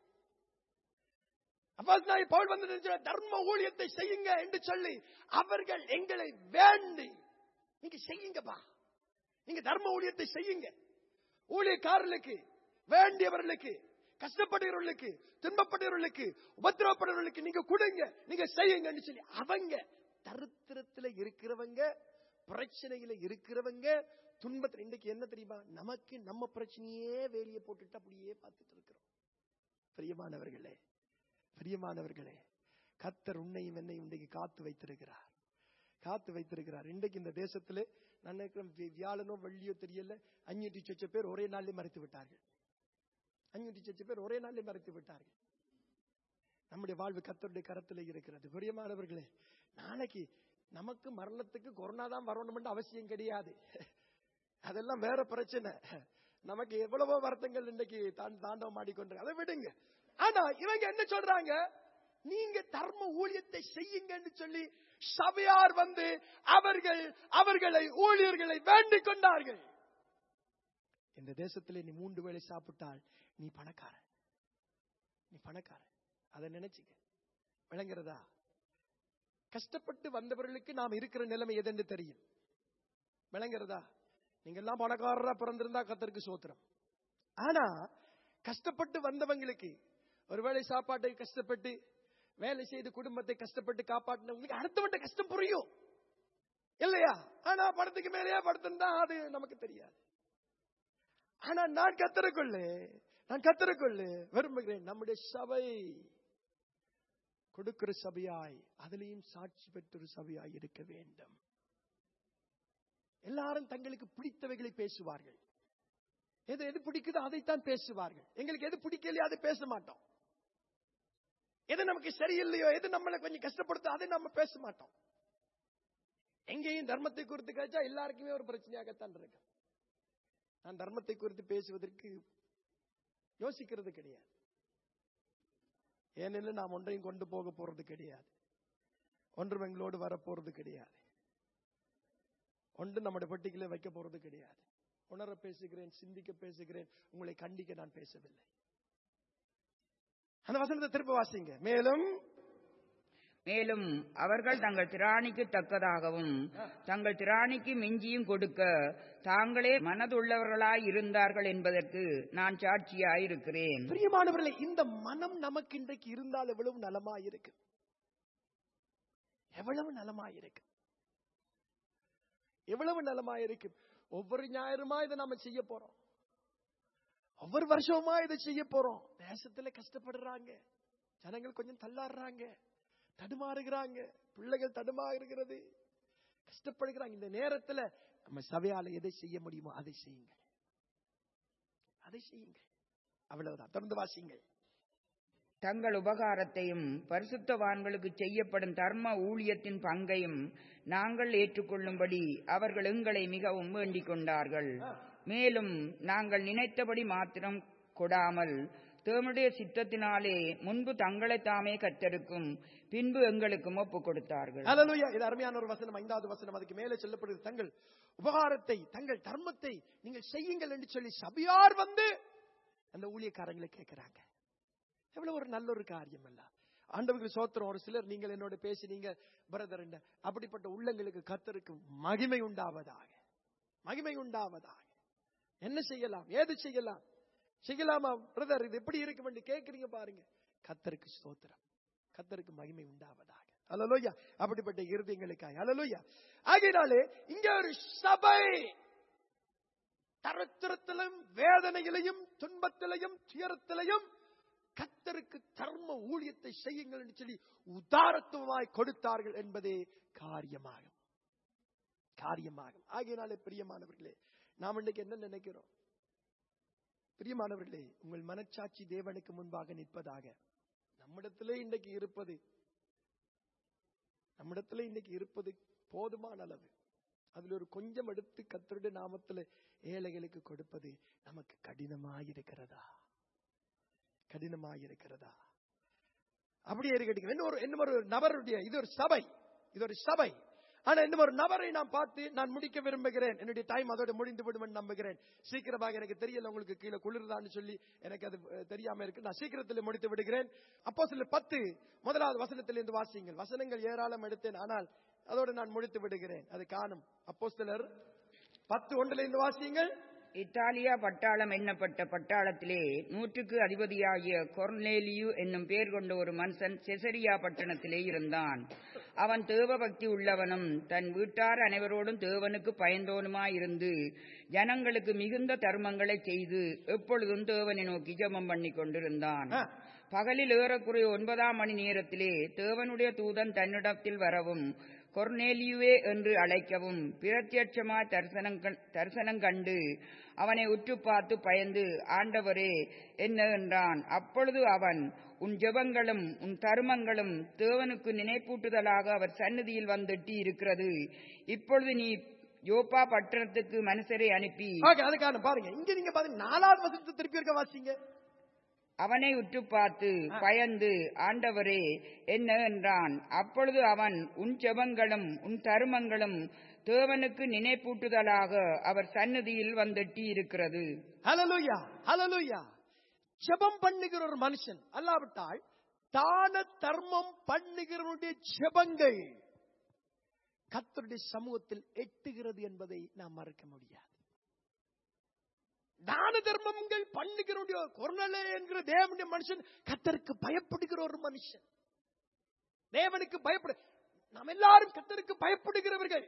அப்போஸ்தலனாகிய பவுல் வந்து தர்ம ஊழியத்தை செய்யுங்க என்று சொல்லி அவர்கள் எங்களை வேண்டி, நீங்க செய்யுங்கப்பா, நீங்க தர்ம ஊழியத்தை செய்யுங்க, ஊழியக்காரர்களுக்கு, வேண்டியவர்களுக்கு, கஷ்டப்படுகிறவர்களுக்கு, துன்பப்படுகிறவர்களுக்கு, உபத்திரவப்படுகிறவர்களுக்கு நீங்க கொடுங்க, நீங்க செய்யுங்கன்னு சொல்லி அவங்க தரித்திரத்துல இருக்கிறவங்க, பிரச்சனையில இருக்கிறவங்க, துன்பத்தில் இன்றைக்கு என்ன தெரியுமா, நமக்கு நம்ம பிரச்சனையே வேலையை போட்டுட்டு அப்படியே பார்த்துட்டு இருக்கிறோம். பிரியமானவர்களே, பிரியமானவர்களே, கர்த்தர் உன்னையும் என்னையும் இன்றைக்கு காத்து வைத்திருக்கிறார், காத்து வைத்திருக்கிறார். இன்றைக்கு இந்த தேசத்திலே நான் நினைக்கிறேன், வியாழனோ வெள்ளியோ தெரியல, அஞ்சூற்றி சொச்ச பேர் ஒரே நாளிலே மறைத்து விட்டார்கள். அஞ்சூற்றி சொச்ச பேர் ஒரே நாளிலே மறைத்து விட்டார்கள். நம்முடைய வாழ்வு கர்த்தருடைய கரத்திலே இருக்கிறது. பிரியமானவர்களே, நாளைக்கு நமக்கு மரணத்துக்கு கொரோனா தான் வரணும் என்று அவசியம் கிடையாது. அதெல்லாம் வேற பிரச்சனை. நமக்கு எவ்வளவோ வருத்தங்கள் இன்னைக்கு தாண்டவம் ஆடிக்கொண்டு, அதை விடுங்க. ஆனா இவங்க என்ன சொல்றாங்க, நீங்க தர்ம ஊழியத்தை செய்யுங்கன்னு சொல்லி சபையார் வந்து அவர்கள் அவர்களை ஊழியர்களை வேண்டிக் கொண்டார்கள். இந்த தேசத்திலே நீ மூன்று வேளை சாப்பிட்டால் நீ பணக்கார, நீ பணக்கார. அதை நினைச்சுக்க. விளங்குறதா? கஷ்டப்பட்டு வந்தவர்களுக்கு நாம் இருக்கிற நிலைமை எதுன்னு தெரியும். விளங்குறதா? நீங்க எல்லாம் பணக்காரரா பிறந்திருந்தா கர்த்தருக்கு ஸ்தோத்திரம். ஆனா கஷ்டப்பட்டு வந்தவங்களுக்கு, ஒருவேளை சாப்பாட்டை கஷ்டப்பட்டு வேலை செய்து குடும்பத்தை கஷ்டப்பட்டு காப்பாற்றினவங்களுக்கு அடுத்தவட்ட கஷ்டம் புரியும் இல்லையா? ஆனா படத்துக்கு மேலேயே படுத்திருந்தா அது நமக்கு தெரியாது. ஆனா நான் கர்த்தருக்குள்ளே நான் கர்த்தருக்குள்ளே விரும்புகிறேன், நம்முடைய சபை கொடுக்கிற சபையாய், அதிலையும் சாட்சி பெற்ற சபையாய் இருக்க வேண்டும். எல்லாரும் தங்களுக்கு பிடித்தவைகளை பேசுவார்கள். எது எது பிடிக்குதோ அதைத்தான் பேசுவார்கள். எங்களுக்கு எது பிடிக்கலையோ அதை பேச மாட்டோம். எது நமக்கு சரியில்லையோ, எது நம்மளை கொஞ்சம் கஷ்டப்படுத்த அதை நம்ம பேச மாட்டோம். எங்கேயும் தர்மத்தை குறித்து கேட்டா எல்லாருக்குமே ஒரு பிரச்சனையாகத்தான் இருக்கு. நான் தர்மத்தை குறித்து பேசுவதற்கு யோசிக்கிறது கிடையாது. ஏனெனில் நாம் ஒன்றையும் கொண்டு போக போறது கிடையாது, ஒன்றும் எங்களோடு வரப்போறது கிடையாது, ஒன்று நம்முடைய பெட்டிகளை வைக்க போறது கிடையாது. உணர பேசுகிறேன், சிந்திக்க பேசுகிறேன், உங்களை கண்டிக்க நான் பேசவில்லை. அந்த வசனத்தை திரும்ப வாசிங்க. மேலும் மேலும் அவர்கள் தங்கள் திராணிக்கு தக்கதாகவும் தங்கள் திராணிக்கு மிஞ்சியும் கொடுக்க தாங்களே மனதுள்ளவர்களாய் இருந்தார்கள் என்பதற்கு நான் சாட்சியாயிருக்கிறேன். பிரியமானவர்களே, இந்த மனம் நமக்கு இன்றைக்கு இருந்தால் எவ்வளவு நலமாயிருக்கு, எவ்வளவு நலமாயிருக்கு, எவ்வளவு நலமாயிருக்கு. ஒவ்வொரு ஞாயிறுமா இதை நாம செய்ய போறோம், ஒவ்வொரு வருஷமா இதை செய்ய போறோம். தேசத்துல கஷ்டப்படுறாங்க, ஜனங்கள் கொஞ்சம் தள்ளாடுறாங்க, தடுமாறுகிறாங்க, பிள்ளைகள் தடுமாறுகிறது, கஷ்டப்படுகிறாங்க. இந்த நேரத்துல நம்ம சபையால எதை செய்ய முடியுமோ அதை செய்யுங்க, அதை செய்யுங்க. அவ்வளவுதான். தொடர்ந்து வாசிங்கள். தங்கள் உபகாரத்தையும் பரிசுத்தவான்களுக்கு செய்யப்படும் தர்ம ஊழியத்தின் பங்கையும் நாங்கள் ஏற்றுக்கொள்ளும்படி அவர்கள் எங்களை மிகவும் வேண்டிக் கொண்டார்கள். மேலும் நாங்கள் நினைத்தபடி மாத்திரம் கொடாமல் தேவனுடைய சித்தத்தினாலே முன்பு தங்களை தாமே கர்த்தருக்கும் பின்பு எங்களுக்கும் ஒப்பு கொடுத்தார்கள். ஹல்லேலூயா. இது அருமையான ஒரு வசனம், ஐந்தாவது வசனம். அதுக்கு மேலே சொல்லப்படுது, தங்கள் உபகாரத்தை தங்கள் தர்மத்தை நீங்கள் செய்யுங்கள் என்று சொல்லி சபையார் வந்து அந்த ஊழியக்காரங்களை கேட்கிறாங்க. எவ்வளவு ஒரு நல்ல ஒரு காரியம் அல்ல? ஆண்டவருக்கு சோத்திரம். ஒரு சிலர் நீங்கள் என்னோட பேசினீங்க பிரதர், அப்படிப்பட்ட உள்ளங்களுக்கு கர்த்தருக்கு மகிமை உண்டாவதாக, மகிமை உண்டாவதாக. என்ன செய்யலாம், ஏது செய்யலாம், செய்யலாமா பிரதர், இது எப்படி இருக்கும் என்று கேட்கிறீங்க பாருங்க. கர்த்தருக்கு ஸ்தோத்திரம், கர்த்தருக்கு மகிமை உண்டாவதாக. ஹல்லேலூயா. அப்படிப்பட்ட இருதயங்களுக்காக ஹல்லேலூயா. ஆகையினாலே இங்க ஒரு சபை தரத்திரத்திலும் வேதனையிலையும் துன்பத்திலையும் துயரத்திலையும் கர்த்தருக்கு தர்ம ஊழியத்தை செய்யுங்கள் என்று சொல்லி உதாரத்துவமாய் கொடுத்தார்கள் என்பதே காரியமாகும், காரியமாகும். ஆகையினாலே பிரியமானவர்களே, நாம் இன்றைக்கு என்ன நினைக்கிறோம்? பிரியமானவர்களே, உங்கள் மனச்சாட்சி தேவனுக்கு முன்பாக நிற்பதாக. நம்மிடத்திலே இன்றைக்கு இருப்பது நம்மிடத்திலே இன்றைக்கு இருப்பது போதுமான அளவு. அதுல ஒரு கொஞ்சம் எடுத்து கர்த்தருடைய நாமத்தில் ஏழைகளுக்கு கொடுப்பது நமக்கு கடினமாயிருக்கிறதா? கடினமாயிருக்கிறதா? அப்படியே இருக்கட்டும். இன்னொரு இன்னொரு நபருடைய, இது ஒரு சபை, இது ஒரு சபை. ஆனா இன்னும் ஒரு நபரை நான் பார்த்து நான் முடிக்க விரும்புகிறேன். என்னுடைய டைம் அதோட முடிந்து விடும் நம்புகிறேன். சீக்கிரமாக, எனக்கு தெரியல உங்களுக்கு கீழே குளிர்தான்னு சொல்லி எனக்கு அது தெரியாம இருக்கு. நான் சீக்கிரத்தில் முடித்து விடுகிறேன். அப்போஸ்தலர் பத்து முதலாவது வசனத்திலிருந்து வாசியுங்கள். வசனங்கள் ஏராளம் எடுத்தேன், ஆனால் அதோடு நான் முடித்து விடுகிறேன். அது காணும். அப்போஸ்தலர் பத்து ஒன்றிலிருந்து வாசியுங்கள். இத்தாலியா பட்டாளம் எண்ணப்பட்ட பட்டாளத்திலே நூற்றுக்கு அதிபதியாகிய கொர்நேலியு என்னும் பேர் கொண்ட ஒரு மனுஷன் செசரியா பட்டணத்திலே இருந்தான். அவன் தேவ பக்தி உள்ளவனும் தன் வீட்டார் அனைவரோடும் தேவனுக்கு பயந்தோனுமாயிருந்து ஜனங்களுக்கு மிகுந்த தர்மங்களை செய்து எப்பொழுதும் தேவனை நோக்கி ஜெபம் பண்ணி கொண்டிருந்தான். பகலில் ஏறக்குறைய ஒன்பதாம் மணி நேரத்திலே தேவனுடைய தூதன் தன்னிடத்தில் வரவும் கொர்நேலியுவே என்று அழைக்கவும் பிரத்யட்சமாய் தரிசனம் கண்டு அவனை உற்று பார்த்து பயந்து, ஆண்டவரே என்ன என்றான். அப்பொழுது அவன், உன் ஜெபங்களும் உன் தருமங்களும் தேவனுக்கு நினைப்பூட்டுதலாக அவர் சந்நிதியில் வந்தெட்டி இருக்கிறது. இப்பொழுது நீ யோப்பா பட்டணத்துக்கு மனுஷரை அனுப்பி அதுக்கான பாருங்க இங்க நீங்க பாருங்க நாலாவது வசனத்தை திருப்பி இருக்க வாசிங்க. அவனை உற்று பார்த்து பயந்து ஆண்டவரே என்ன என்றான். அப்பொழுது அவன் உன் ஜெபங்களும் உன் தருமங்களும் தேவனுக்கு நினைப்பூட்டுதலாக அவர் சந்நிதியில் வந்தெட்டி இருக்கிறது. ஹல்லேலூயா ஹல்லேலூயா. ஜெபம் பண்ணுகிற ஒரு மனுஷன் அல்லாவிட்டால் தான தர்மம் பண்ணுகிறவனுடைய ஜெபங்கள் கர்த்தருடைய சமூகத்தில் எட்டுகிறது என்பதை நாம் மறக்க முடியாது. தான தர்மங்கள் பண்ணுகிற கொர்நேலியு என்கிற தேவனுடைய மனுஷன் கர்த்தருக்கு பயப்படுகிற ஒரு மனுஷன். தேவனுக்கு பயப்படு. நாம் எல்லாரும் கர்த்தருக்கு பயப்படுகிறவர்கள்.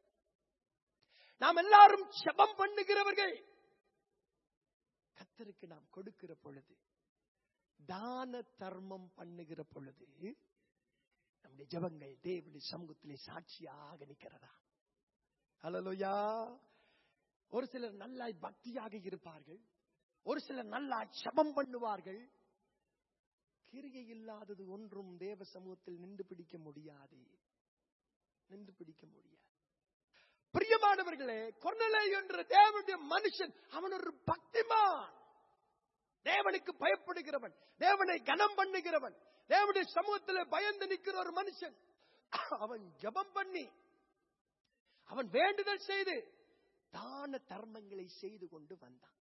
நாம் எல்லாரும் ஜெபம் பண்ணுகிறவர்கள். கர்த்தருக்கு நாம் கொடுக்கிற பொழுது, தான தர்மம் பண்ணுகிற பொழுது நம்முடைய ஜெபங்கள் தேவனுடைய சமூகத்திலே சாட்சியாக நிற்கிறதா? ஹல்லேலூயா. ஒரு சிலர் நல்லா பக்தியாக இருப்பார்கள், ஒரு சிலர் நல்லா ஜெபம் பண்ணுவார்கள். கிரியை இல்லாதது ஒன்றும் தேவ சமூகத்தில் நின்று பிடிக்க முடியாது, நின்று பிடிக்க முடியாது. பிரியமானவர்களே, கொர்நேலியு என்ற தேவனுடைய மனுஷன் அவன் ஒரு பக்திமான், தேவனுக்கு பயப்படுகிறவன், தேவனை கனம் பண்ணுகிறவன், தேவனுடைய சமூகத்தில் பயந்து நிற்கிற ஒரு மனுஷன். அவன் ஜெபம் பண்ணி அவன் வேண்டுதல் செய்து தான தர்மங்களை செய்து கொண்டு வந்தான்.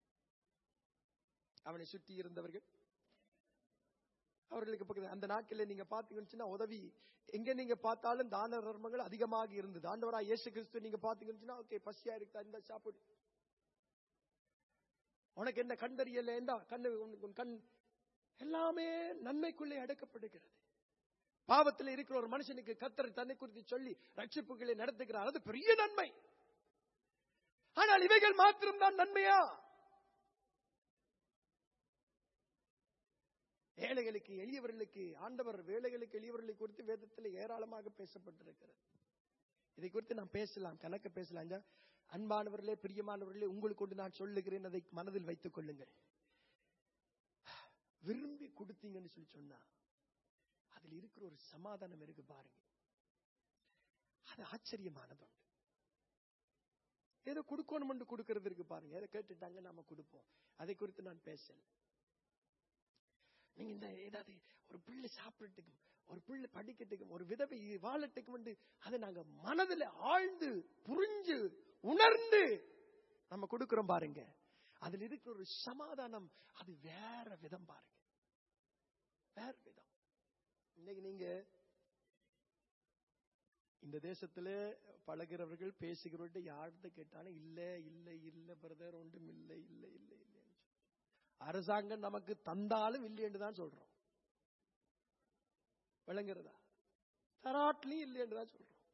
அவனை சுற்றி இருந்தவர்கள் அவர்களுக்கு பக்கத்தில் அந்த நாட்களில் நீங்க பாத்தீங்கன்னா உதவி எங்க நீங்க பார்த்தாலும் தான தர்மங்கள் அதிகமாக இருந்தது. ஆண்டவராய் இயேசு கிறிஸ்து நீங்க பாத்தீங்கன்னா ஓகே பசியா இருக்கா இந்த சாப்பிடு, உனக்கு என்ன கண்டறியல என்றா கண்ணு கண் எல்லாமே நன்மைக்குள்ளே அடக்கப்படுகிறது. பாவத்தில் இருக்கிற ஒரு மனுஷனுக்கு கர்த்தர் தன்னை குறித்து சொல்லி ரட்சிப்புகளை நடத்துகிறார், அது பெரிய நன்மை. ஆனால் இவைகள் மாத்திரம் தான் நன்மையா? ஏழைகளுக்கு எளியவர்களுக்கு ஆண்டவர் வேலைகளுக்கு எளியவர்களை குறித்து வேதத்தில் ஏராளமாக பேசப்பட்டிருக்கிறது. இதை குறித்து நாம் பேசலாம், கணக்க பேசலாம். அன்பானவர்களே, பிரியமானவர்களே, உங்களுக்கு கொண்டு நான் சொல்லுகிறேன், அதை மனதில் வைத்துக் கொள்ளுங்கள். விரும்பி கொடுத்தீங்கன்னு சொல்லி சொன்னா அதில் இருக்கிற ஒரு சமாதானம் இருக்கு பாருங்க, அது ஆச்சரியமானது. ஏதோ கொடுக்கணும் என்று கொடுக்கிறது இருக்கு பாருங்க, ஏதோ கேட்டுட்டாங்க நாம கொடுப்போம், அதை குறித்து நான் பேசல. நீங்க இந்த ஏதாவது ஒரு பிள்ளை சாப்பிடட்டுக்கும், ஒரு பிள்ளை படிக்கட்டுக்கும், ஒரு விதவை வாழட்டுக்கும் என்று அதை நாங்க மனதில் ஆழ்ந்து புரிஞ்சு உணர்ந்து நம்ம கொடுக்கிறோம் பாருங்க, அதில் இருக்கிற ஒரு சமாதானம் அது வேற விதம் பாருங்க, வேற விதம். இன்னைக்கு நீங்க இந்த தேசத்துல பழகிறவர்கள் பேசுகிறவர்கள் யார்கிட்ட கேட்டாலும் இல்ல இல்ல இல்ல பிரதர் ஒன்றும் இல்லை இல்லை இல்லை இல்லை. அரசாங்கம் நமக்கு தந்தாலும் இல்லை என்று தான் சொல்றோம், விளங்குறதா? தராட்லையும் இல்லை என்று தான் சொல்றோம்.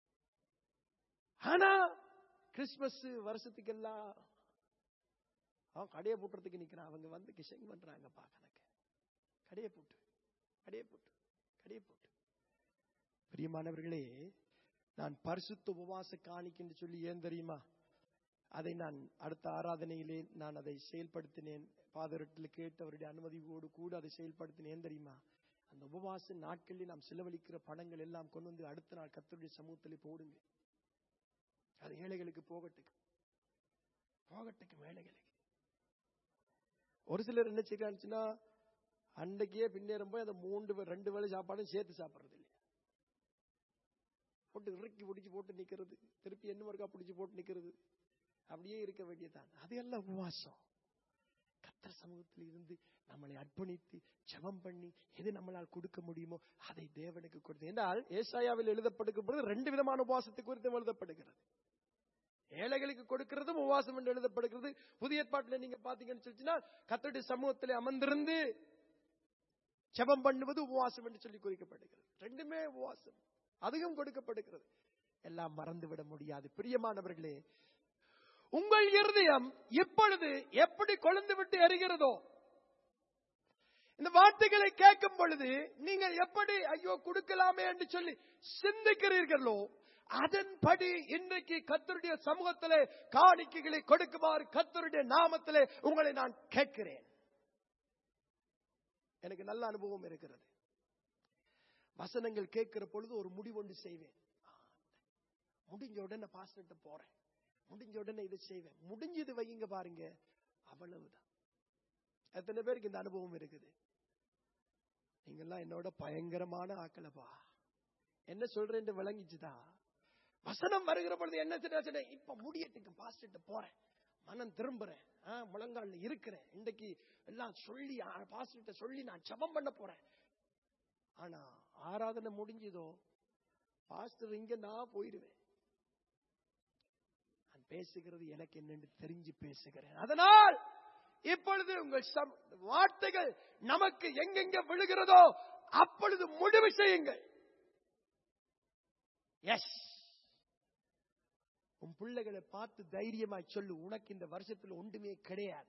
ஆனா கிறிஸ்துமஸ் வருஷத்துக்கெல்லாம் அவன் கடையை போட்டுறதுக்கு நிக்கிறான், அவங்க வந்து கிஷங் பண்றாங்க பாக்கனக்கு, கடையை போட்டு கடையை போட்டு கடையை போட்டு. பிரியமானவர்களே, நான் பரிசுத்த உபவாச காணிக்கை சொல்லி ஏன் தெரியுமா? அதை நான் அடுத்த ஆராதனையிலே நான் அதை செயல்படுத்தினேன். பாதரட்டில் கேட்டு அவருடைய அனுமதியோடு கூட அதை செயல்படுத்தினேன் தெரியுமா? அந்த உபவாச நாட்களில் நாம் செலவழிக்கிற பணங்கள் எல்லாம் கொண்டு வந்து அடுத்த நாள் கர்த்தருடைய சமூகத்தில் போடுங்க. அது ஏழைகளுக்கு போகட்டுக்கு போகட்டுக்கு ஏழைகளுக்கு. ஒரு சிலர் என்ன செய்யறாச்சுன்னா அன்றைக்கே பின்னேறும் போய் அந்த மூன்று ரெண்டு வேளை சாப்பாடும் சேர்த்து சாப்பிடுறது இல்லை, போட்டு இறக்கி பிடிச்சு போட்டு நிக்கிறது, திருப்பி என்ன ஒருக்கா பிடிச்சு போட்டு நிக்கிறது, அப்படியே இருக்க வேண்டியதான். அது எல்லாம் உபவாசம். கர்த்தர் சமூகத்தில் இருந்து நம்மளை அர்ப்பணித்து ஜெபம் பண்ணி எது நம்மளால் கொடுக்க முடியுமோ அதை தேவனுக்கு கொடுத்து. என்றால் ஏசாயாவில் எழுதப்படுகிறது ரெண்டு விதமான உபவாசத்தை குறித்து எழுதப்படுகிறது. ஏழைகளுக்கு கொடுக்கிறதும் உபவாசம் என்று எழுதப்படுகிறது. புதிய ஏற்பாட்டில் நீங்க பாத்தீங்கன்னு சொல்லிச்சுன்னா கர்த்தருடைய சமூகத்தில் அமர்ந்திருந்து ஜெபம் பண்ணுவது உபவாசம் என்று சொல்லி குறிக்கப்படுகிறது. ரெண்டுமே உபவாசம், அதுவும் கொடுக்கப்படுகிறது. எல்லாம் மறந்துவிட முடியாது. பிரியமானவர்களே, உங்கள் இருதயம் இப்பொழுது எப்படி கொழுந்து விட்டு எரிகிறதோ, இந்த வார்த்தைகளை கேட்கும் பொழுது நீங்கள் எப்படி ஐயோ கொடுக்கலாமே என்று சொல்லி சிந்திக்கிறீர்களோ, அதன்படி இன்றைக்கு கர்த்தருடைய சமூகத்திலே காணிக்கைகளை கொடுக்குமாறு கர்த்தருடைய நாமத்திலே உங்களை நான் கேட்கிறேன். எனக்கு நல்ல அனுபவம் இருக்கிறது. வசனங்கள் கேட்கிற பொழுது ஒரு முடிவொன்று செய்வேன். முடிஞ்ச உடனே பாஸ்டர்ட்ட போறேன், முடிஞ்ச உடனே இதை செய்வேன், முடிஞ்சது வைங்க பாருங்க, அவ்வளவுதான். எத்தனை பேருக்கு இந்த அனுபவம் இருக்குது? நீங்கெல்லாம் என்னோட பயங்கரமான ஆக்களப்பா. என்ன சொல்றேன் விளங்கிச்சுதா? வசனம் வருகிற பொழுது என்ன செய்ய, இப்ப முடியட்டுக்கு பாஸ்டர்ட்ட போறேன், மனம் திரும்புறேன், முழங்கால இருக்கிறேன், இன்றைக்கு எல்லாம் சொல்லி பாஸ்டர்ட்ட சொல்லி நான் ஜெபம் பண்ண போறேன். ஆனா ஆராதனை முடிஞ்சதோ பாஸ்டர் இங்க நான் போயிடுவேன். நான் பேசுகிறது எனக்கு என்னன்னு தெரிஞ்சு பேசுகிறேன். அதனால் இப்பொழுது உங்கள் வார்த்தைகள் நமக்கு எங்கெங்க விழுகிறதோ அப்பொழுது முடிவு செய்யுங்கள். எஸ், உன் பிள்ளைகளை பார்த்து தைரியமாய் சொல்லு, உனக்கு இந்த வருஷத்துல ஒன்றுமே கிடையாது.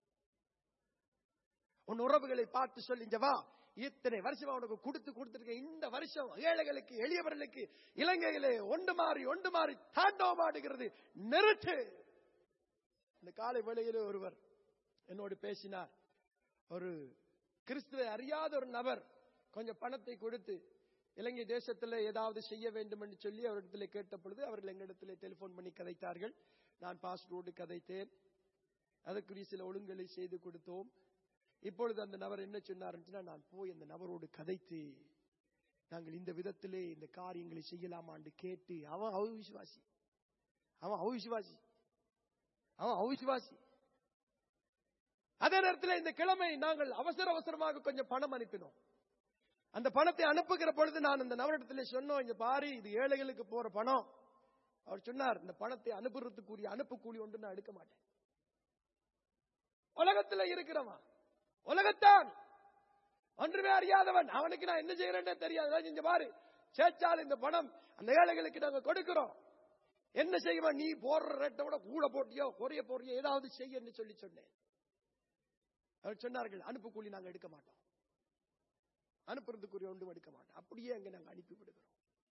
உன் உறவுகளை பார்த்து சொல்லி, வா, இத்தனை வருஷமா உனக்கு கொடுத்து கொடுத்திருக்க, இந்த வருஷம் ஏழைகளுக்கு எளியவர்களுக்கு இலங்கையிலே ஒன்று மாறி ஒன்று மாறி தாண்டவமாடுகிறது, நிறுத்து. இந்த காலை வேளையிலே ஒருவர் என்னோடு பேசினார். ஒரு கிறிஸ்துவை அறியாத ஒரு நபர் கொஞ்சம் பணத்தை கொடுத்து இலங்கை தேசத்தில் ஏதாவது செய்ய வேண்டும் என்று சொல்லி அவரிடத்திலே கேட்ட பொழுது அவர்கள் எங்களிடத்திலே டெலிபோன் பண்ணி கதைத்தார்கள். நான் பாஸ்டரோடு கதைத்தேன், அதற்குரிய சில ஒழுங்குகளை செய்து கொடுத்தோம். இப்பொழுது அந்த நபர் என்ன சொன்னார், நான் போய் அந்த நபரோடு கதைத்து நாங்கள் இந்த விதத்திலே இந்த காரியங்களை செய்யலாமான்னு கேட்டு, அவன் அவிசுவாசி, அவன் அவிசுவாசி, அவன் அவிசுவாசி. அதே நேரத்தில் இந்த கிழமை நாங்கள் அவசர அவசரமாக கொஞ்சம் பணம் அனுப்பினோம். அந்த பணத்தை அனுப்புகிற பொழுது நான் அந்த நபரிடத்தில் சொன்னோம், இங்க பாரு, இது ஏழைகளுக்கு போற பணம். அவர் சொன்னார், இந்த பணத்தை அனுப்புறதுக்குரிய அனுப்பு கூலி ஒன்று நான் எடுக்க மாட்டேன். உலகத்தில் இருக்கிறவன், உலகத்தான், ஒன்றுமே அறியாதவன், அவனுக்கு நான் என்ன செய்யறேன்னே தெரியாது. இங்க பாரு, சேச்சால் இந்த பணம் அந்த ஏழைகளுக்கு நாங்க கொடுக்கிறோம், என்ன செய்வோம், நீ போடுற ரேட்டை விட கூட போட்டியோ குறைய போறியோ ஏதாவது செய்ய என்று சொல்லி சொன்னேன். அவர் சொன்னார்கள், அனுப்பு கூலி நாங்க எடுக்க மாட்டோம், அனுப்புறதுக்குரிய ஒன்றும் எடுக்க மாட்டோம், அப்படியே அங்க நாங்க அனுப்பி விடுகிறோம்.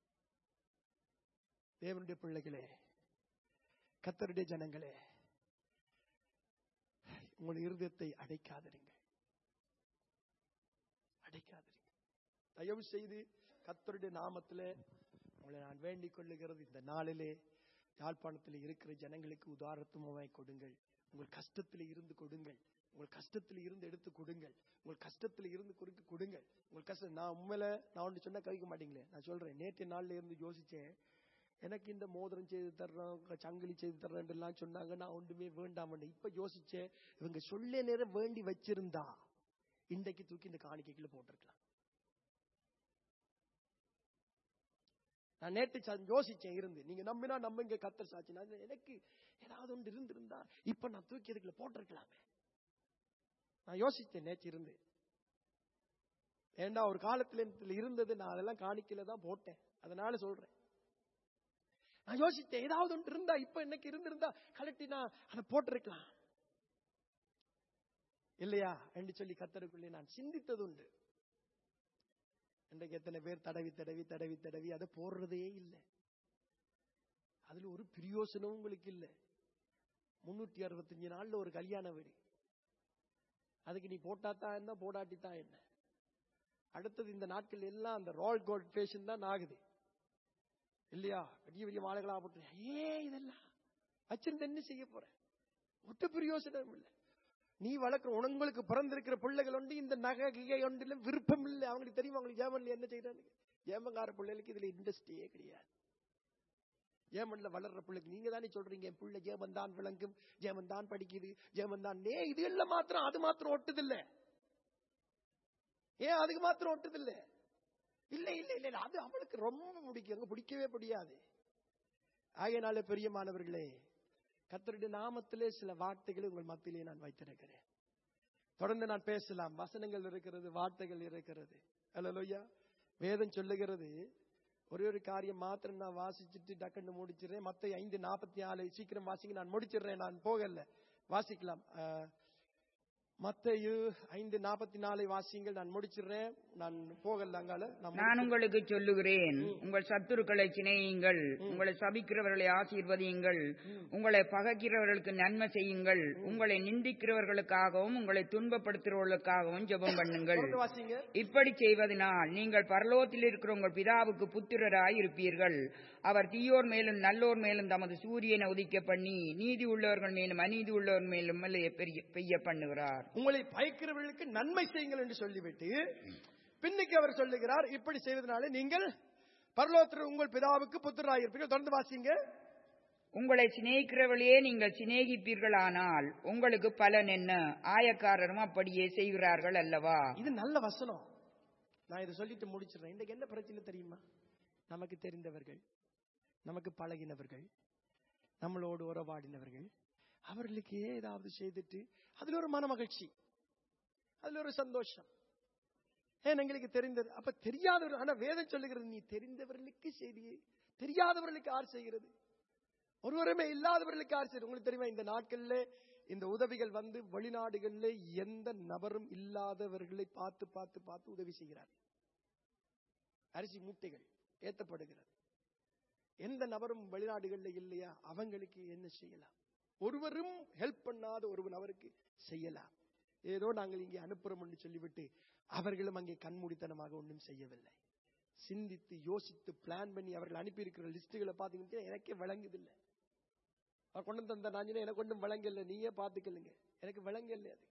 தேவனுடைய பிள்ளைகளே, கர்த்தருடைய ஜனங்களே, உங்கள் இருதயத்தை அடைக்காதிருங்க, அடைக்காதிருங்க. தயவு செய்து கர்த்தருடைய நாமத்திலே உங்களை நான் வேண்டிக் கொள்ளுகிறது, இந்த நாளிலே யாழ்ப்பாணத்தில் இருக்கிற ஜனங்களுக்கு உதாரணத்துவமாய் கொடுங்கள். உங்கள் கஷ்டத்தில் இருந்து கொடுங்கள், உங்கள் கஷ்டத்தில் இருந்து எடுத்து கொடுங்கள், உங்கள் கஷ்டத்தில் இருந்து குறித்து கொடுங்கள். உங்கள் கஷ்டம், நான் உண்மையில நான் ஒன்று சொன்னா கவிக்க மாட்டீங்களே, நான் சொல்றேன். நேற்று நாள்ல இருந்து யோசிச்சேன், எனக்கு இந்த மோதிரம் செய்து தர்றோம், சங்கிலி செய்து தர்றேன் எல்லாம் சொன்னாங்க, நான் ஒன்றுமே வேண்டாம். இப்ப யோசிச்சேன், இவங்க சொல்ல நேரம் வேண்டி வச்சிருந்தா இன்றைக்கு தூக்கி இந்த காணிக்கைக்குள்ள போட்டிருக்கலாம். நான் நேற்று யோசிச்சேன் இருந்து, நீங்க நம்பினா நம்புங்க, கர்த்தர் சாட்சி, எனக்கு ஏதாவது ஒன்று இருந்திருந்தா இப்ப நான் தூக்கி இதுக்குள்ள போட்டிருக்கலாமே. நான் யோசிச்சேன் நேற்று இருந்து, ஏண்டா ஒரு காலத்துல இருந்தது, நான் அதெல்லாம் காணிக்கையில தான் போட்டேன், அதனால சொல்றேன். நான் யோசிச்சேன், ஏதாவது ஒன்று இருந்தா இப்ப இன்னைக்கு இருந்திருந்தா கலட்டி நான் அதை போட்டிருக்கலாம் இல்லையா என்று சொல்லி கர்த்தருக்குள்ளே நான் சிந்தித்தது உண்டு. இன்றைக்கு எத்தனை பேர் தடவி தடவி தடவி தடவி அதை போடுறதே இல்லை, அதுல ஒரு பிரயோசனம் உங்களுக்கு இல்லை. முன்னூத்தி அறுபத்தி அஞ்சு நாள்ல ஒரு கல்யாண வீடு, அதுக்கு நீ போட்டாத்தான் என்ன போடாட்டித்தான் என்ன. அடுத்தது இந்த நாட்கள் எல்லாம் அந்த ரோல் கோல்ட் ஃபேஷன் தான் ஆகுது இல்லையா, பெரிய பெரிய மாலைகளா போட்டு, ஏ இதெல்லாம் வச்சிருந்து என்ன செய்ய போற, ஒட்டு பிரயோசனம் இல்லை. நீ வளர்க்கிற உங்களுக்கு பிறந்திருக்கிற பிள்ளைகள் ஒன்று இந்த நகை கிகை ஒன்றுல விருப்பம் இல்லை, அவங்களுக்கு தெரியும், அவங்களுக்கு ஜேமன்ல என்ன செய்யறாங்க. ஜேமங்கார பிள்ளைகளுக்கு இதுல இண்டஸ்ட்ரியே கிடையாது. ஜேமன்ல வளர்ற பிள்ளைக்கு நீங்க தானே சொல்றீங்க, என் பிள்ளை ஜேமன் தான் விளங்கும், ஜேமன் தான் படிக்குது, ஜேமன் தான். நே இது எல்லாம் மாத்திரம் அது மாத்திரம் ஒட்டுதில்ல, ஏன் அதுக்கு மாத்திரம் ஒட்டுதில்ல? இல்ல இல்ல இல்ல அது அவளுக்கு ரொம்ப பிடிக்கும், அங்க பிடிக்கவே முடியாது. ஆகையினால பெரியமானவர்களே, கர்த்தருடைய நாமத்திலே சில வார்த்தைகளை உங்கள் மத்தியிலே நான் வைத்திருக்கிறேன். தொடர்ந்து நான் பேசலாம். வசனங்கள் இருக்கிறது, வார்த்தைகள் இருக்கிறது. அல்லேலூயா. வேதம் சொல்லுகிறது, ஒரே ஒரு காரியம் மாத்திரம் நான் வாசிச்சுட்டு டக்குன்னு முடிச்சிடுறேன். மத்த ஐந்து நாற்பத்தி நாலு சீக்கிரம் வாசிங்க, நான் முடிச்சிடுறேன், நான் போகல. வாசிக்கலாம். மத்தேயு ஐந்து நாற்பத்தி நாலை வாசியங்கள். நான் முடிச்சிடுறேன், நான் போகல அங்கால. நான் உங்களுக்கு சொல்லுகிறேன், உங்கள் சத்துருக்களை சிநேகியுங்கள், உங்களை சபிக்கிறவர்களை ஆசீர்வதியுங்கள், உங்களை பகைக்கிறவர்களுக்கு நன்மை செய்யுங்கள், உங்களை நிந்திக்கிறவர்களுக்காகவும் உங்களை துன்பப்படுத்துகிறவர்களுக்காகவும் ஜெபம் பண்ணுங்கள். இப்படி செய்வதனால் நீங்கள் பரலோகத்தில் இருக்கிற உங்கள் பிதாவுக்கு புத்திரராய் இருப்பீர்கள். அவர் தீயோர் மேலும் நல்லோர் மேலும் தமது சூரியனை உதிக்க பண்ணி நீதி உள்ளவர்கள் மேலும் அநீதி உள்ளவர்கள் மேலும் பெய்ய பண்ணுகிறார். உங்களை பயக்கிறவர்களுக்கு நன்மை செய்யுங்கள் என்று சொல்லிவிட்டு பின்னுக்கு அவர் சொல்லுகிறார், இப்படி செய்வதனாலே நீங்கள் பரலோகத்தில் உங்கள் பிதாவுக்கு புத்திரராய் இருப்பீர்கள். தொடர்ந்து வாசிங்க. உங்களை சிநேகிக்கிறவர்களே நீங்கள் சிநேகிப்பீர்களானால் உங்களுக்கு பலன் என்ன? ஆயக்காரரும் அப்படியே செய்கிறார்கள் அல்லவா? இது நல்ல வசனம். நான் இதை சொல்லிட்டு முடிச்சிடறேன். இன்றைக்கு என்ன பிரச்சனை தெரியுமா? நமக்கு தெரிந்தவர்கள், நமக்கு பழகினவர்கள், நம்மளோடு உறவாடினவர்கள், அவர்களுக்கு ஏதாவது செய்துட்டு அதுல ஒரு மன மகிழ்ச்சி, அதுல ஒரு சந்தோஷம். ஏன் எங்களுக்கு தெரிந்தது. அப்ப தெரியாதவர், ஆனா வேதம் சொல்லுகிறது, நீ தெரிந்தவர்களுக்கு செய்தியை தெரியாதவர்களுக்கு யார் செய்கிறது? ஒருவருமே இல்லாதவர்களுக்கு யார் செய்கிறது? உங்களுக்கு தெரியுமா, இந்த நாட்கள்ல இந்த உதவிகள் வந்து வெளிநாடுகள்ல எந்த நபரும் இல்லாதவர்களை பார்த்து பார்த்து பார்த்து உதவி செய்கிறார். அரிசி மூட்டைகள் ஏற்றப்படுகிறது. எந்த நபரும் வெளிநாடுகள்ல இல்லையா, அவங்களுக்கு என்ன செய்யலாம்? ஒருவரும் ஹெல்ப் பண்ணாத ஒருவன் அவருக்கு செய்யலாம். ஏதோ நாங்கள் இங்கே அனுப்புறோம் என்று சொல்லிவிட்டு அவர்களும் அங்கே கண்மூடித்தனமாக ஒன்றும் செய்யவில்லை. சிந்தித்து யோசித்து பிளான் பண்ணி அவர்கள் அனுப்பி இருக்கிற லிஸ்டுகளை பார்த்தீங்கன்னா எனக்கே விளங்குதில்லை. அவர் கொண்டு தந்த நான் எனக்கு ஒன்றும் விளங்கல, நீயே பார்த்துக்கலுங்க, எனக்கு விளங்கல. அது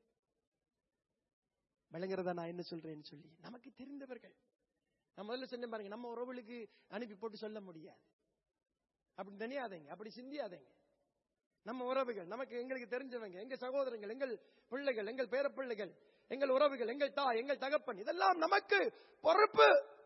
விளங்குறதா நான் என்ன சொல்றேன்னு சொல்லி நமக்கு தெரிந்தவர்கள். நான் முதல்ல சொன்ன பாருங்க, நம்ம உறவுகளுக்கு அனுப்பி போட்டு சொல்ல முடியாது. அப்படி நினையாதீங்க, அப்படி சிந்தியாதீங்க. நம்ம உறவுகள், நமக்கு எங்களுக்கு தெரிஞ்சவங்க, எங்க சகோதரங்கள், எங்கள் பிள்ளைகள், எங்கள் பேர பிள்ளைகள், எங்கள் உறவுகள், எங்கள் தாய், எங்கள் தகப்பன், இதெல்லாம் நமக்கு பொறுப்பு.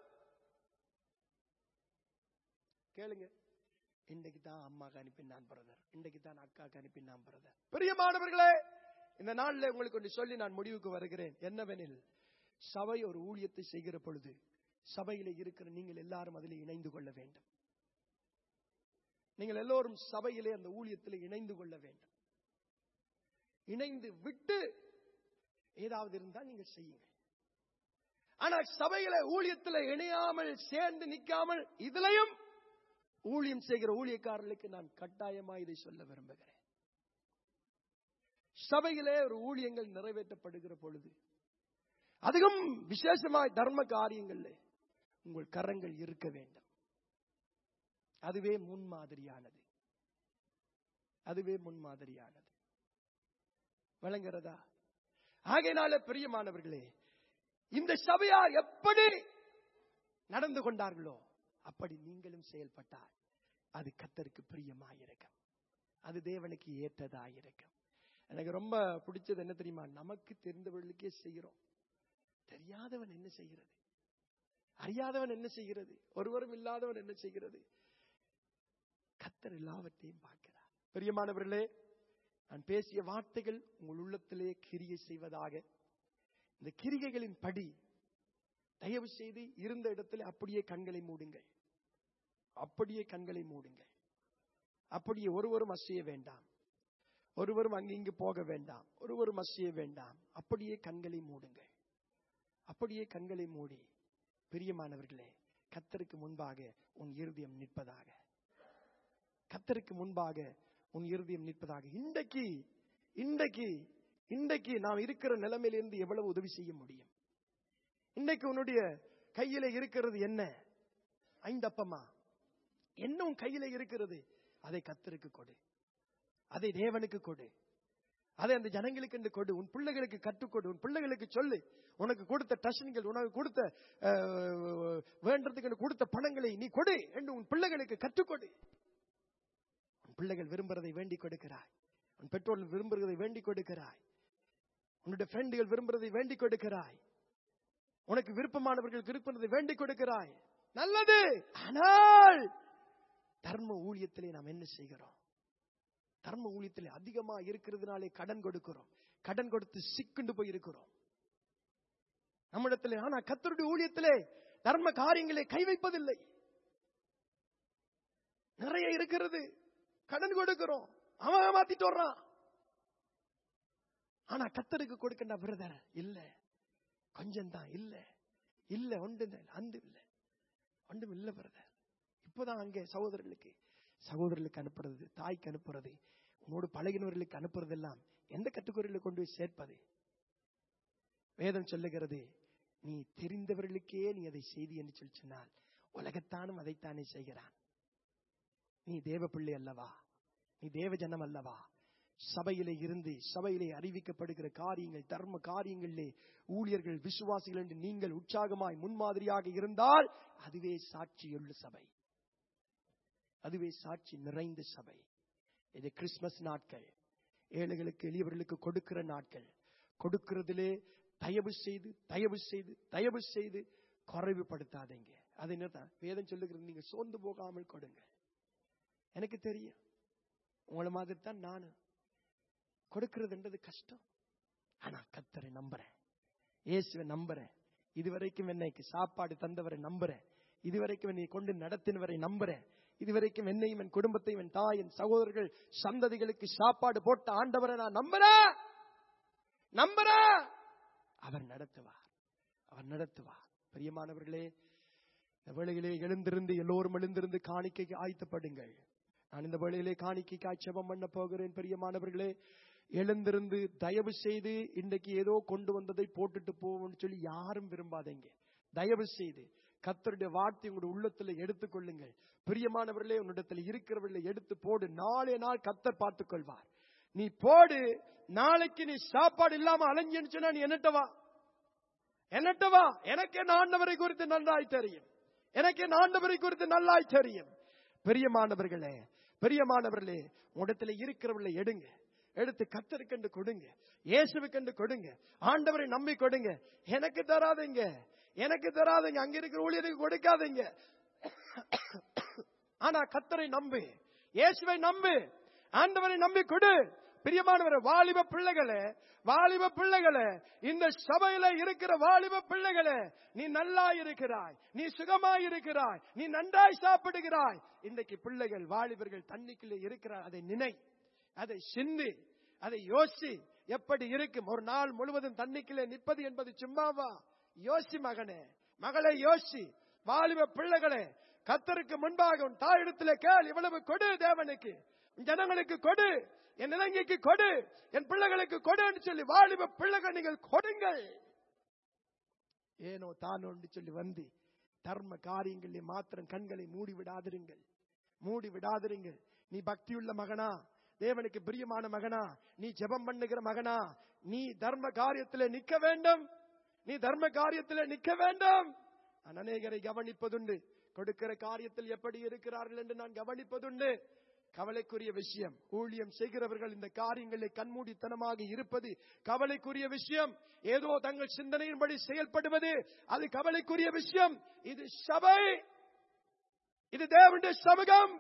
கேளுங்க, இன்றைக்கு தான் அம்மாக்கு அனுப்பி நான் பிரதர், இன்றைக்கு தான் அக்காக்கு அனுப்பி நான் பிரதர். பிரியமானவர்களே, இந்த நாளில் உங்களுக்கு ஒன்று சொல்லி நான் முடிவுக்கு வருகிறேன். என்னவெனில், சபை ஒரு ஊழியத்தை செய்கிற பொழுது சபையில இருக்கிற நீங்கள் எல்லாரும் அதில் இணைந்து கொள்ள வேண்டும். நீங்கள் எல்லோரும் சபையிலே அந்த ஊழியத்தில் இணைந்து கொள்ள வேண்டும். இணைந்து விட்டு ஏதாவது இருந்தால் நீங்கள் செய்யுங்க. ஆனால் சபையில ஊழியத்தில் இணையாமல் சேர்ந்து நிற்காமல் இதிலையும் ஊழியம் செய்கிற ஊழியக்காரர்களுக்கு நான் கட்டாயமா இதை சொல்ல விரும்புகிறேன். சபையிலே ஒரு ஊழியங்கள் நிறைவேற்றப்படுகிற பொழுது அதிகம் விசேஷமாய் தர்ம காரியங்கள்ல உங்கள் கரங்கள் இருக்க வேண்டும். அதுவே முன்மாதிரியானது. அதுவே முன்மாதிரியானது. விளங்குறதா? ஆகையினால பிரியமானவர்களே, இந்த சபையார் எப்படி நடந்து கொண்டார்களோ அப்படி நீங்களும் செயல்பட்டால் அது கர்த்தருக்கு பிரியமாயிருக்கும், அது தேவனுக்கு ஏற்றதாயிருக்கும். எனக்கு ரொம்ப பிடிச்சது என்ன தெரியுமா? நமக்கு தெரிந்தவர்களுக்கே செய்கிறோம், தெரியாதவன் என்ன செய்கிறது? அறியாதவன் என்ன செய்கிறது? ஒருவரும் இல்லாதவன் என்ன செய்கிறது? கர்த்தர் எல்லாவற்றையும் பார்க்கிறார். பிரியமானவர்களே, நான் பேசிய வார்த்தைகள் உங்கள் உள்ளத்திலே கிரியை செய்வதாக. இந்த கிரிகைகளின் படி தயவு செய்து இருந்த இடத்துல அப்படியே கண்களை மூடுங்கள். அப்படியே கண்களை மூடுங்கள். அப்படியே ஒருவரும் அசைய வேண்டாம், ஒருவரும் அங்கு இங்கு போக வேண்டாம், ஒருவரும் அசைய வேண்டாம். அப்படியே கண்களை மூடுங்கள். அப்படியே கண்களை மூடி, பிரியமானவர்களே, கர்த்தருக்கு முன்பாக உன் இருதயம் நிற்பதாக. கர்த்தருக்கு முன்பாக உன் இருதயம் நிற்பதாக. இன்றைக்கு இன்றைக்கு இன்றைக்கு நாம் இருக்கிற நிலைமையிலிருந்து எவ்வளவு உதவி செய்ய முடியும்? இன்றைக்கு உன்னுடைய கையில இருக்கிறது என்ன? ஐந்தப்பமா என்ன உன் கையில இருக்கிறது? அதை கர்த்தருக்கு கொடு, அதை தேவனுக்கு கொடு, அதை அந்த ஜனங்களுக்கு என்று கொடு. உன் பிள்ளைகளுக்கு கற்றுக்கொடு, உன் பிள்ளைகளுக்கு சொல்லு. உனக்கு கொடுத்த டஷன்கள், உனக்கு கொடுத்த வேண்டதுக்கு கொடுத்த பணங்களை நீ கொடு என்று உன் பிள்ளைகளுக்கு கற்றுக்கொடு. உன் பிள்ளைகள் விரும்புறதை வேண்டி கொடுக்கிறாய், உன் பெற்றோர்கள் விரும்புகிறதை வேண்டி கொடுக்கிறாய், உன்னுடைய ஃப்ரெண்டுகள் விரும்புறதை வேண்டி கொடுக்கிறாய், உனக்கு விருப்பமானவர்கள் விருப்பதை வேண்டி கொடுக்கிறாய். நல்லது. ஆனால் தர்ம ஊழியத்திலே நாம் என்ன செய்கிறோம்? தர்ம ஊழியத்திலே அதிகமா இருக்கிறதுனாலே கடன் கொடுக்கிறோம், கடன் கொடுத்து சிக்குண்டு போய் இருக்கிறோம் நம்மிடத்திலே. ஆனா கர்த்தருடைய ஊழியத்திலே தர்ம காரியங்களை கை வைப்பதில்லை. நிறைய இருக்கிறது, கடன் கொடுக்கிறோம், அவன் மாத்திட்டு வர்றான். ஆனா கத்தருக்கு கொடுக்கின்ற பிரதர் இல்ல, கொஞ்சம் தான் இல்ல, இல்ல ஒன்று அந்த இல்ல ஒன்றும் இல்ல பிரதர். இப்பதான் அங்கே சகோதரர்களுக்கு சகோதரர்களுக்கு அனுப்புறது, தாய்க்கு அனுப்புறது, உன்னோடு பழகினவர்களுக்கு அனுப்புறது எல்லாம் எந்த கட்டுக்குறையில கொண்டு போய் சேர்ப்பது? வேதம் சொல்லுகிறது, நீ தெரிந்தவர்களுக்கே நீ அதை செய்தி என்று சொல்லி சொன்னால் உலகத்தானும் அதைத்தானே செய்கிறான். நீ தேவ பிள்ளை அல்லவா, நீ தேவ ஜனம் அல்லவா? சபையிலே இருந்து சபையிலே அறிவிக்கப்படுகிற காரியங்கள், தர்ம காரியங்களிலே ஊழியர்கள், விசுவாசிகள் என்று நீங்கள் உற்சாகமாய் முன்மாதிரியாக இருந்தால் அதுவே சாட்சியுள்ள சபை, அதுவே சாட்சி நிறைந்த சபை. இது கிறிஸ்துமஸ் நாட்கள், ஏழைகளுக்கு எளியவர்களுக்கு கொடுக்கிற நாட்கள். கொடுக்கிறதிலே தயவு செய்து தயவு செய்து தயவு செய்து குறைவுபடுத்தாதீங்க. அது என்னதான் வேதம் சொல்லுகிறது, நீங்க சோர்ந்து போகாமல் கொடுங்க. எனக்கு தெரியும், உங்களை மாதிரி தான் நானும். கொடுக்கிறதுன்றது கஷ்டம். ஆனா கர்த்தரை நம்புறேன், இயேசுவை நம்புறேன், இதுவரைக்கும் என்னைக்கு சாப்பாடு தந்தவரை நம்புறேன், இதுவரைக்கும் என்னை கொண்டு நடத்தினவரை நம்புறேன், இதுவரைக்கும் என்னையும் என் குடும்பத்தையும் என் தாய் என் சகோதரர்கள் சந்ததிகளுக்கு சாப்பாடு போட்ட ஆண்டவரை நான் நம்புறேன் நம்புறேன் அவர் நடத்துவார், அவர் நடத்துவார். பிரியமானவர்களே, இந்த வேளையிலே எழுந்திருந்து எல்லோரும் எழுந்திருந்து காணிக்கைக்கு ஆயத்தப்படுங்கள். நான் இந்த வேளையிலே காணிக்கைக்காய் ஜெபம் பண்ண போகிறேன். பிரியமானவர்களே, எழுந்திருந்து தயவு செய்து இன்றைக்கு ஏதோ கொண்டு வந்ததை போட்டுட்டு போவோம்னு சொல்லி யாரும் விரும்பாதீங்க. தயவு செய்து கர்த்தருடைய வார்த்தை உங்களுடைய உள்ளத்துல எடுத்துக்கொள்ளுங்கள். பிரியமானவர்களே, உன்னிடத்தில் இருக்கிறவர்களை எடுத்து போடு. நாளே நாள் கர்த்தர் பார்த்துக் கொள்வார். நீ போடு. நாளைக்கு நீ சாப்பாடு இல்லாம அலைஞ்சேன்னு சொன்னா நீ என்னட்டவா என்னட்டவா எனக்கு என் ஆண்டவரை குறித்து நன்றாய் தெரியும், எனக்கு என் ஆண்டவரை குறித்து நல்லாய் தெரியும். பிரியமானவர்களே, பிரியமானவர்களே, உடத்துல இருக்கிறவர்களை எடுங்க, எடுத்து கர்த்தருக்கென்று கொடுங்க, இயேசுவுக்கென்று கொடுங்க, ஆண்டவரை நம்பி கொடுங்க. எனக்கு தராதீங்க, எனக்கு தராதீங்க, அங்க இருக்கிற ஊழியருக்கு கொடுக்காதீங்க. ஆனா கர்த்தரை நம்பு, இயேசுவை நம்பு, ஆண்டவரை நம்பி கொடு. பிரியமானவரே, வாலிப பிள்ளைகளே, வாலிப பிள்ளைகளே, இந்த சபையில இருக்கிற வாலிப பிள்ளைகளே, நீ நல்லா இருக்கிறாய், நீ சுகமாய் இருக்கிறாய், நீ நன்றாய் சாப்பிடுகிறாய். இன்றைக்கு பிள்ளைகள் வாலிபர்கள் தண்ணிக்குள்ளே இருக்கிறார். அதை நினை, அதை சிந்தி, அதை யோசி. எப்படி இருக்கும் ஒரு நாள் முழுவதும் தண்ணிக்குள்ளே நிற்பது என்பது சும்மாவா? யோசி மகனே, மகளை யோசி. வாலிப பிள்ளைகளே, கர்த்தருக்கு முன்பாக உன் தாயிடத்திலே கேள், இவ்வளவு கொடு தேவனுக்கு, ஜனங்களுக்கு கொடு, என் இலங்கைக்கு கொடு, என் பிள்ளைகளுக்கு கொடு என்று சொல்லி வாலிப பிள்ளைகள் நீங்கள் கொடுங்கள். ஏனோ தானோ என்று சொல்லி வந்து தர்ம காரியங்களில் மாத்திரம் கண்களை மூடி விடாதிருங்கள், மூடி விடாதிருங்கள். நீ பக்தியுள்ள மகனா, தேவனுக்கு பிரியமான மகனா, நீ ஜெபம் பண்ணுகிற மகனா, நீ தர்ம காரியத்திலே நிற்க வேண்டும், நீ தர்ம காரியத்திலே நிற்க வேண்டும். நான் அநேகரை கவனிப்பதுண்டு, கொடுக்கிற காரியத்தில் எப்படி இருக்கிறார்கள் என்று நான் கவனிப்பதுண்டு. கவலைக்குரிய விஷயம். ஊழியம் செய்கிறவர்கள் இந்த காரியங்களில் கண்மூடித்தனமாக இருப்பது கவலைக்குரிய விஷயம். ஏதோ தங்கள் சிந்தனையின்படி செயல்படுவது அது கவலைக்குரிய விஷயம். இது சபை, இது தேவனுடைய சமூகம்.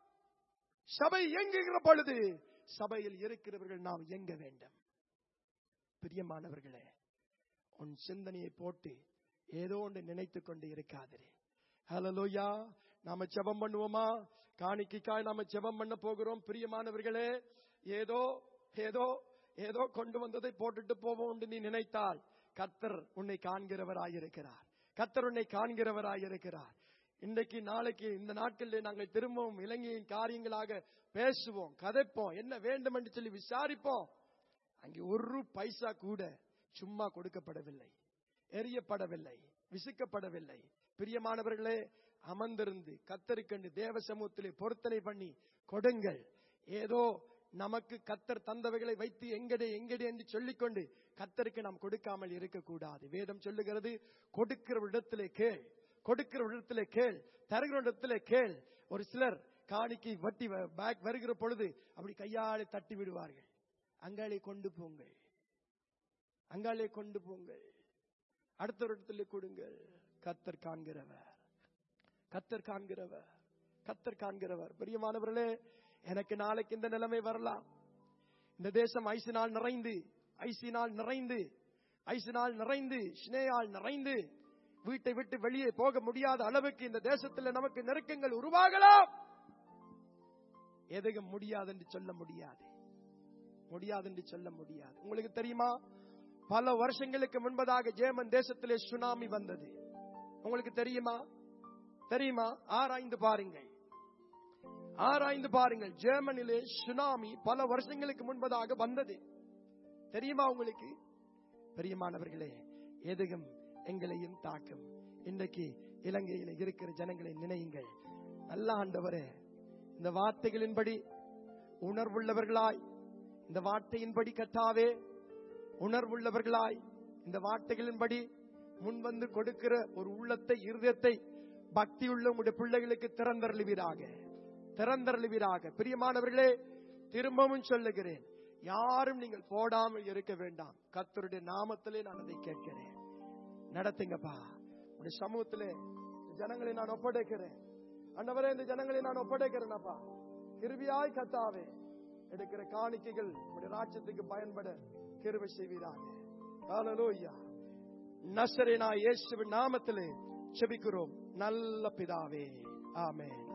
சபை இயங்குகிற பொழுது சபையில் இருக்கிறவர்கள் நாம் இயங்க வேண்டும். பிரியமானவர்களே, உன் சிந்தனையை போட்டு ஏதோ ஒன்று நினைத்துக் கொண்டு இருக்காதே. ஹல்லேலூயா. நாம ஜெபம் பண்ணுவோமா? காணிக்கைக்காய் நாம ஜெபம் பண்ண போகிறோம். பிரியமானவர்களே, ஏதோ ஏதோ ஏதோ கொண்டு வந்ததை போட்டுட்டு போவோம் என்று நீ நினைத்தால் கர்த்தர் உன்னை காண்கிறவராயிருக்கிறார், கர்த்தர் உன்னை காண்கிறவராயிருக்கிறார். இன்றைக்கு நாளைக்கு இந்த நாட்களில் நாங்கள் திரும்பவும் இலங்கையின் காரியங்களாக பேசுவோம், கதைப்போம், என்ன வேண்டும் என்று சொல்லி விசாரிப்போம். அங்கே ஒரு பைசா கூட சும்மா கொடுக்கப்படவில்லை, எரியப்படவில்லை, விசுக்கப்படவில்லை. பிரியமானவர்களே, அமர்ந்திருந்து கர்த்தருக்கென்று தேவ சமூகத்திலே பொருத்தனை பண்ணி கொடுங்கள். ஏதோ நமக்கு கர்த்தர் தந்தவைகளை வைத்து எங்கடே எங்கடே என்று சொல்லிக்கொண்டு கர்த்தருக்கு நாம் கொடுக்காமல் இருக்கக்கூடாது. வேதம் சொல்லுகிறது, கொடுக்கிற இடத்திலே கேள், கொடுக்கிற இடத்திலே கேள், தருகிற இடத்திலே கேள். ஒரு சிலர் காணிக்கை வட்டி பேக் வருகிற பொழுது அப்படி கையாலே தட்டி விடுவார்கள். அங்காலே கொண்டு போங்கள், அங்காலே கொண்டு போங்கள், அடுத்த ஒரு இடத்திலே கொடுங்கள். கர்த்தர் காண்கிறவர், கர்த்தர் காண்கிறவர், கர்த்தர் காண்கிறவர். பிரியமானவர்களே, எனக்கு நாளைக்கு இந்த நிலைமை வரலாம். இந்த தேசம் ஐசினால் நிறைந்து ஐசினால் நிறைந்து ஐசினால் நிறைந்து ஸ்னேயால் நிறைந்து வீட்டை விட்டு வெளியே போக முடியாத அளவுக்கு இந்த தேசத்தில் நமக்கு நெருக்கங்கள் உருவாகலாம். எதையும் முடியாது என்று சொல்ல முடியாது. முடியாது என்று சொல்ல முடியாது. உங்களுக்கு தெரியுமா, பல வருஷங்களுக்கு முன்பதாக ஜெர்மன் தேசத்திலே சுனாமி வந்தது. உங்களுக்கு தெரியுமா? தெரியுமா? ஆராய்ந்து பாருங்கள், ஆராய்ந்து பாருங்கள். ஜெர்மனிலே சுனாமி பல வருஷங்களுக்கு முன்பதாக வந்தது. தெரியுமா உங்களுக்கு? பிரியமானவர்களே, எதுவும் எங்களையும் தாக்கும். இன்றைக்கு இலங்கையில் இருக்கிற ஜனங்களை நினையுங்கள். நல்ல ஆண்டவரே, இந்த வார்த்தைகளின்படி உணர்வுள்ளவர்களாய், இந்த வார்த்தையின்படி கர்த்தாவே உணர்வுள்ளவர்களாய், இந்த வார்த்தைகளின்படி முன்வந்து கொடுக்கிற ஒரு உள்ளத்தை, இருதயத்தை பக்தியுள்ள உங்களுடைய பிள்ளைகளுக்கு திறந்தருளுவீராக, திறந்தருளுவீராக. பிரியமானவர்களே, திரும்பவும் சொல்லுகிறேன், யாரும் நீங்கள் போடாமல் இருக்க வேண்டாம். கர்த்தருடைய நாமத்திலே நான் அதை கேட்கிறேன். நடத்துங்கப்பா. உடைய சமூகத்திலே ஜனங்களை நான் ஒப்படைக்கிறேன். ஆண்டவரே, இந்த ஜனங்களை நான் ஒப்படைக்கிறேன். அப்பா, கிருபையாய் கர்த்தாவே எடுக்கிற காணிக்கைகள் உடைய ராஜ்யத்துக்கு பயன்பட கிருபை செய்வீராக. ஹல்லேலூயா. நசரேனா இயேசுவின் நாமத்திலே ஜெபிக்கிறோம் நல்ல பிதாவே. ஆமென்.